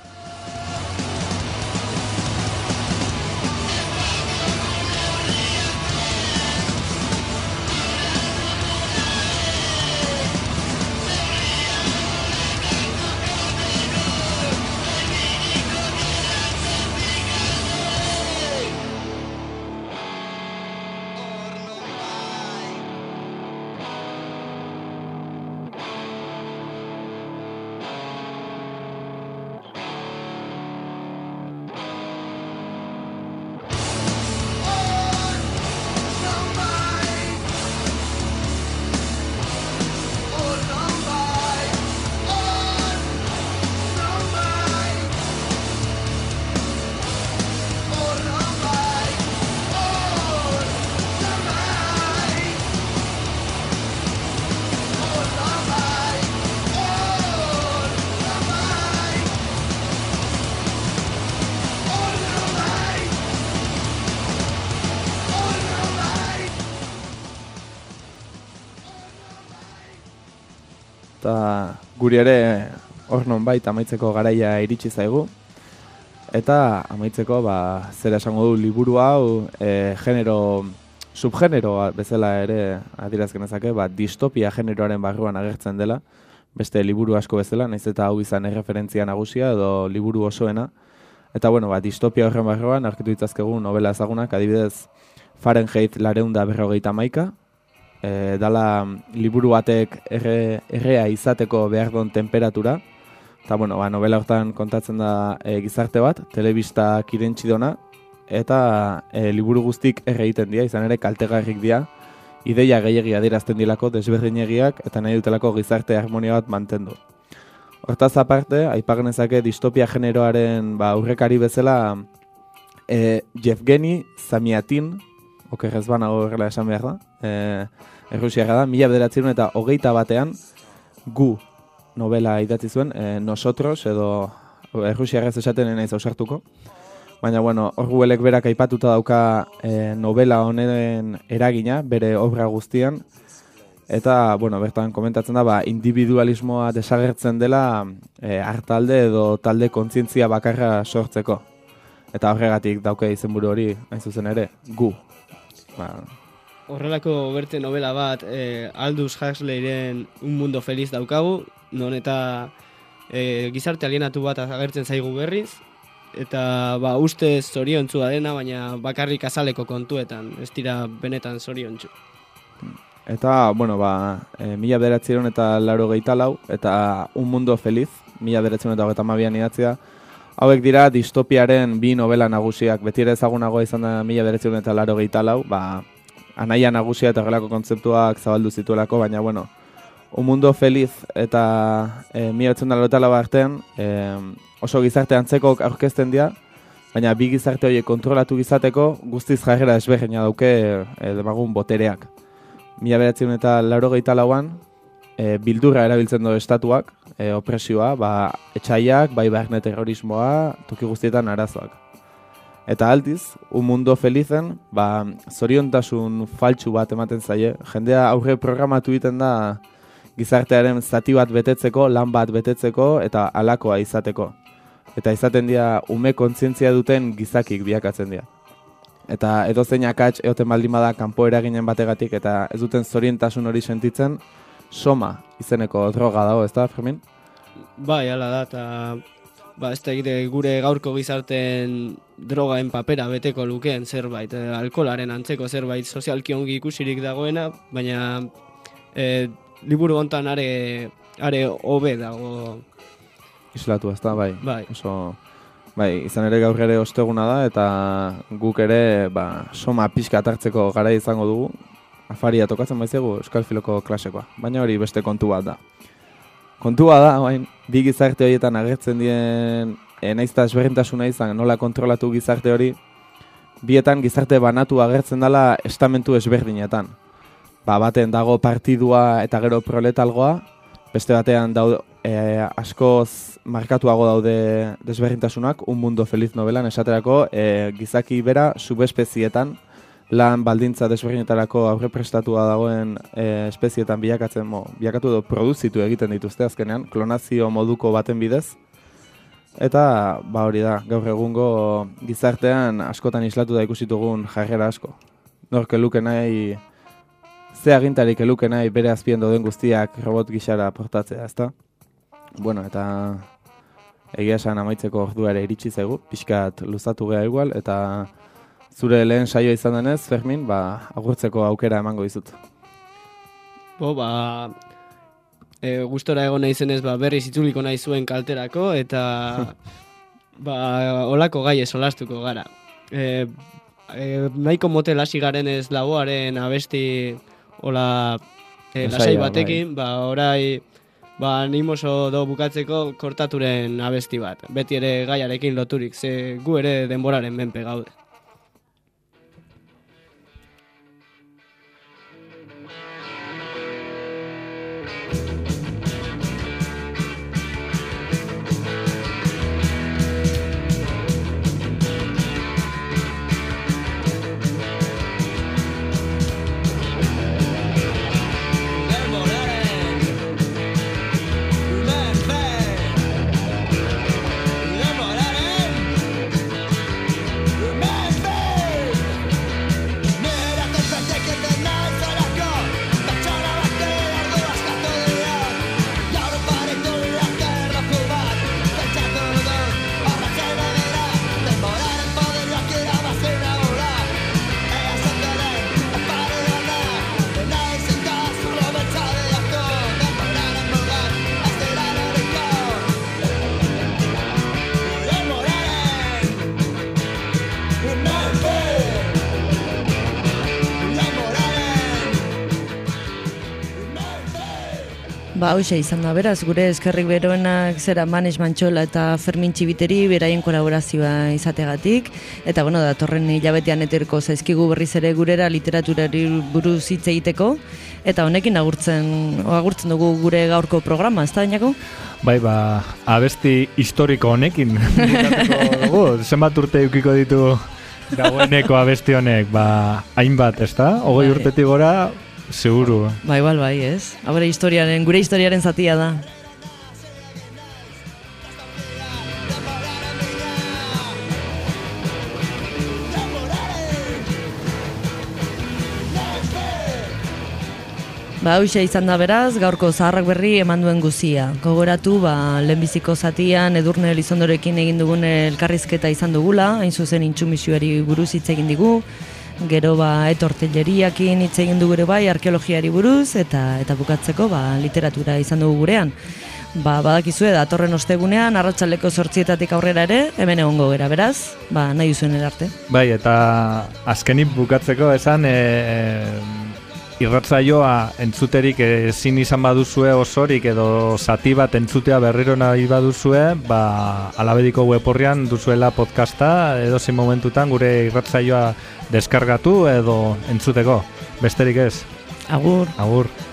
Eta guri ere hor nonbait amaitzeko garaia iritsi zaigu. Eta amaitzeko ba, zera esango du liburu hau e, genero, subgenero bezala ere adierazken ezake, ba, distopia generoaren barruan agertzen dela, beste liburu asko bezala, naiz eta hau izan erreferentzia nagusia edo liburu osoena. Eta bueno, ba, distopia horren barruan aurkitu ditzazkegu novela ezagunak, adibidez Fahrenheit laurehun eta berrogeita hamaika, E, dala liburu batek erre, errea izateko behar duen temperatura. Eta bueno, ba, novela hortan kontatzen da e, gizarte bat, telebistak irentsi dona, eta e, liburu guztik erre egiten dira, izan ere kaltegarrik dira, ideia gehiagia adierazten dilako, desberdinegiak, eta nahi dutelako gizarte harmonia bat mantendu. Hortaz aparte, aipagenezake distopia generoaren ba, aurrekari bezala e, Yevgeni Zamiatin, okerrez banago horrela esan behar da, e, errusiarra da, mila bederatzerun eta hogeita batean gu novela idatzi zuen, e, nosotros, edo errusiarrez esaten naiz ausartuko. Baina, bueno, hor guelek berak aipatuta dauka e, novela honen eragina, bere obra guztian, eta, bueno, bertan komentatzen da, ba, individualismoa desagertzen dela e, hartalde edo talde kontzientzia bakarra sortzeko. Eta horregatik dauke izenburu hori, hain zuzen ere, gu. Ba. Horrelako berte novela bat eh, Aldous Huxleyren Un Mundo Feliz daukagu, non eta eh, gizarte alienatu bat agertzen zaigu berriz, eta ba, ustez zoriontzua dena, baina bakarrik azaleko kontuetan, ez dira benetan zoriontzu. Eta, bueno, ba, e, mila bederatzieron eta laro gehieta lau, eta Un Mundo Feliz, mila bederatzieron eta hogeita hamabian idatzia, hauek dira distopiaren bi novela nagusiak, beti ere ezagunagoa izan da mila bederatzieron eta laro gehieta lau, ba, anaia nagusia eta horrelako kontzeptuak zabaldu zituelako, baina, bueno, Un Mundo Feliz eta e, mila bederatzieron eta laro gehieta lau artean, e, oso gizarte antzekok aurkezten dira, baina bi gizarte horiek kontrolatu gizateko guztiz jarrera desberdina dauke e, demagun botereak. Mila bederatzieron eta laro gehieta lauan, e, bildurra erabiltzen du estatuak, e, opresioa, ba, etxaiak, bai barne terrorismoa, toki guztietan arazoak. Eta aldiz, Un Mundo Felizen, ba, zoriontasun faltsu bat ematen zaie. Jendea aurre programatu egiten da gizartearen zati bat betetzeko, lan bat betetzeko eta halakoa izateko. eta izaten dira ume kontzientzia duten gizakik biakatzen dira. Eta edozein akats eoten baldin bada kanpo eraginen bategatik eta ez duten zorientasun hori sentitzen, soma izeneko droga dago, ez da, Fermin? Bai, hala da, eta ba, ez da egite gure gaurko gizarten drogaen papera beteko lukeen zerbait, e, alkolaren antzeko zerbait sozialki ongi ikusirik dagoena, baina e, liburu hontan are, are hobe dago. Islatu, ez da, bai. Bai. Oso, bai, izan ere gaur ere osteguna da, eta guk ere ba, soma pixka hartzeko gara izango dugu. Afaria tokatzen baizegu Euskal Filoko klasekoa, baina hori beste kontu bat da. Kontua da, bain, bi gizarte horietan agertzen dien, e, naizta ezberdintasuna izan, nola kontrolatu gizarte hori, bietan gizarte banatu agertzen dela estamentu ezberdinetan. Ba, baten dago partidua eta gero proletalgoa, beste batean daude, e, askoz markatuago daude desberdintasunak, Un Mundo Feliz novelan esaterako, e, gizaki bera subespezietan, lan baldintza desberdinetarako aurreprestatua dagoen e, espezietan bilakatzen, mo, bilakatu edo produzitu egiten dituzte azkenean, klonazio moduko baten bidez. Eta, ba hori da, gaur egungo gizartean askotan islatu da ikusitugun jarrera asko. Norke luke nahi, ze agintarik eluke nahi bere azpien doden guztiak robot gixara portatzea, ezta? Bueno, eta egia esan amaitzeko ordua ere iritsi zaigu, pixkat luzatu geha igual, eta zure lehen saioa izan denez, Fermin, ba, agurtzeko aukera emango dizut. Bo, ba, e, gustora egon nahi zenez, ba, berriz itzuliko nahi zuen kalterako, eta ba, olako gai solastuko gara. E, e, nahiko motel hasi garen ez laboaren abesti ola e, lasai batekin, ba, orai ba, animoso do bukatzeko kortaturen abesti bat. Beti ere gaiarekin loturik, ze gu ere denboraren menpe gaude. Ba, hauxe izan da, beraz, gure eskerrik beroenak zera Manes Mantxola eta Fermin Txibiteri beraien kolaborazioa izategatik, eta bueno, datorren hilabetean eterko zaizkigu berriz ere gurera literaturari buruz hitz egiteko, eta honekin agurtzen, agurtzen dugu gure gaurko programa, ez da, Dainako? Bai, ba, abesti historiko honekin bukatuko dugu, zenbat urte eukiko ditu dagoeneko abesti honek, ba, hainbat, ez da? Hogei urtetik gora, seguru. Bai, bai, bai, ez? Abere historiaren, gure historiaren zatia da. Ba, hauxe izan da beraz, gaurko zaharrak berri eman duen guzia. Gogoratu, ba, lehenbiziko zatian Edurne Elizondorekin egin dugun elkarrizketa izan dugula, hain zuzen intsumisioari buruz hitz egin digu, gero ba etortelleriakin hitz egin dugu ere bai arkeologiari buruz eta eta bukatzeko ba literatura izan dugu gurean. Ba badakizue datorren ostegunean arratsaldeko zortzietatik aurrera ere hemen egongo gera, beraz, ba nahi duzuen arte. Bai, eta azkenik bukatzeko esan e, irratsaioa entzuterik ezin izan baduzue osorik edo zati bat entzutea berriro nahi baduzue, ba Alabediko web orrian duzuela podcasta edozein momentutan gure irratsaioa deskargatu edo entzuteko. Besterik ez. Agur. Agur.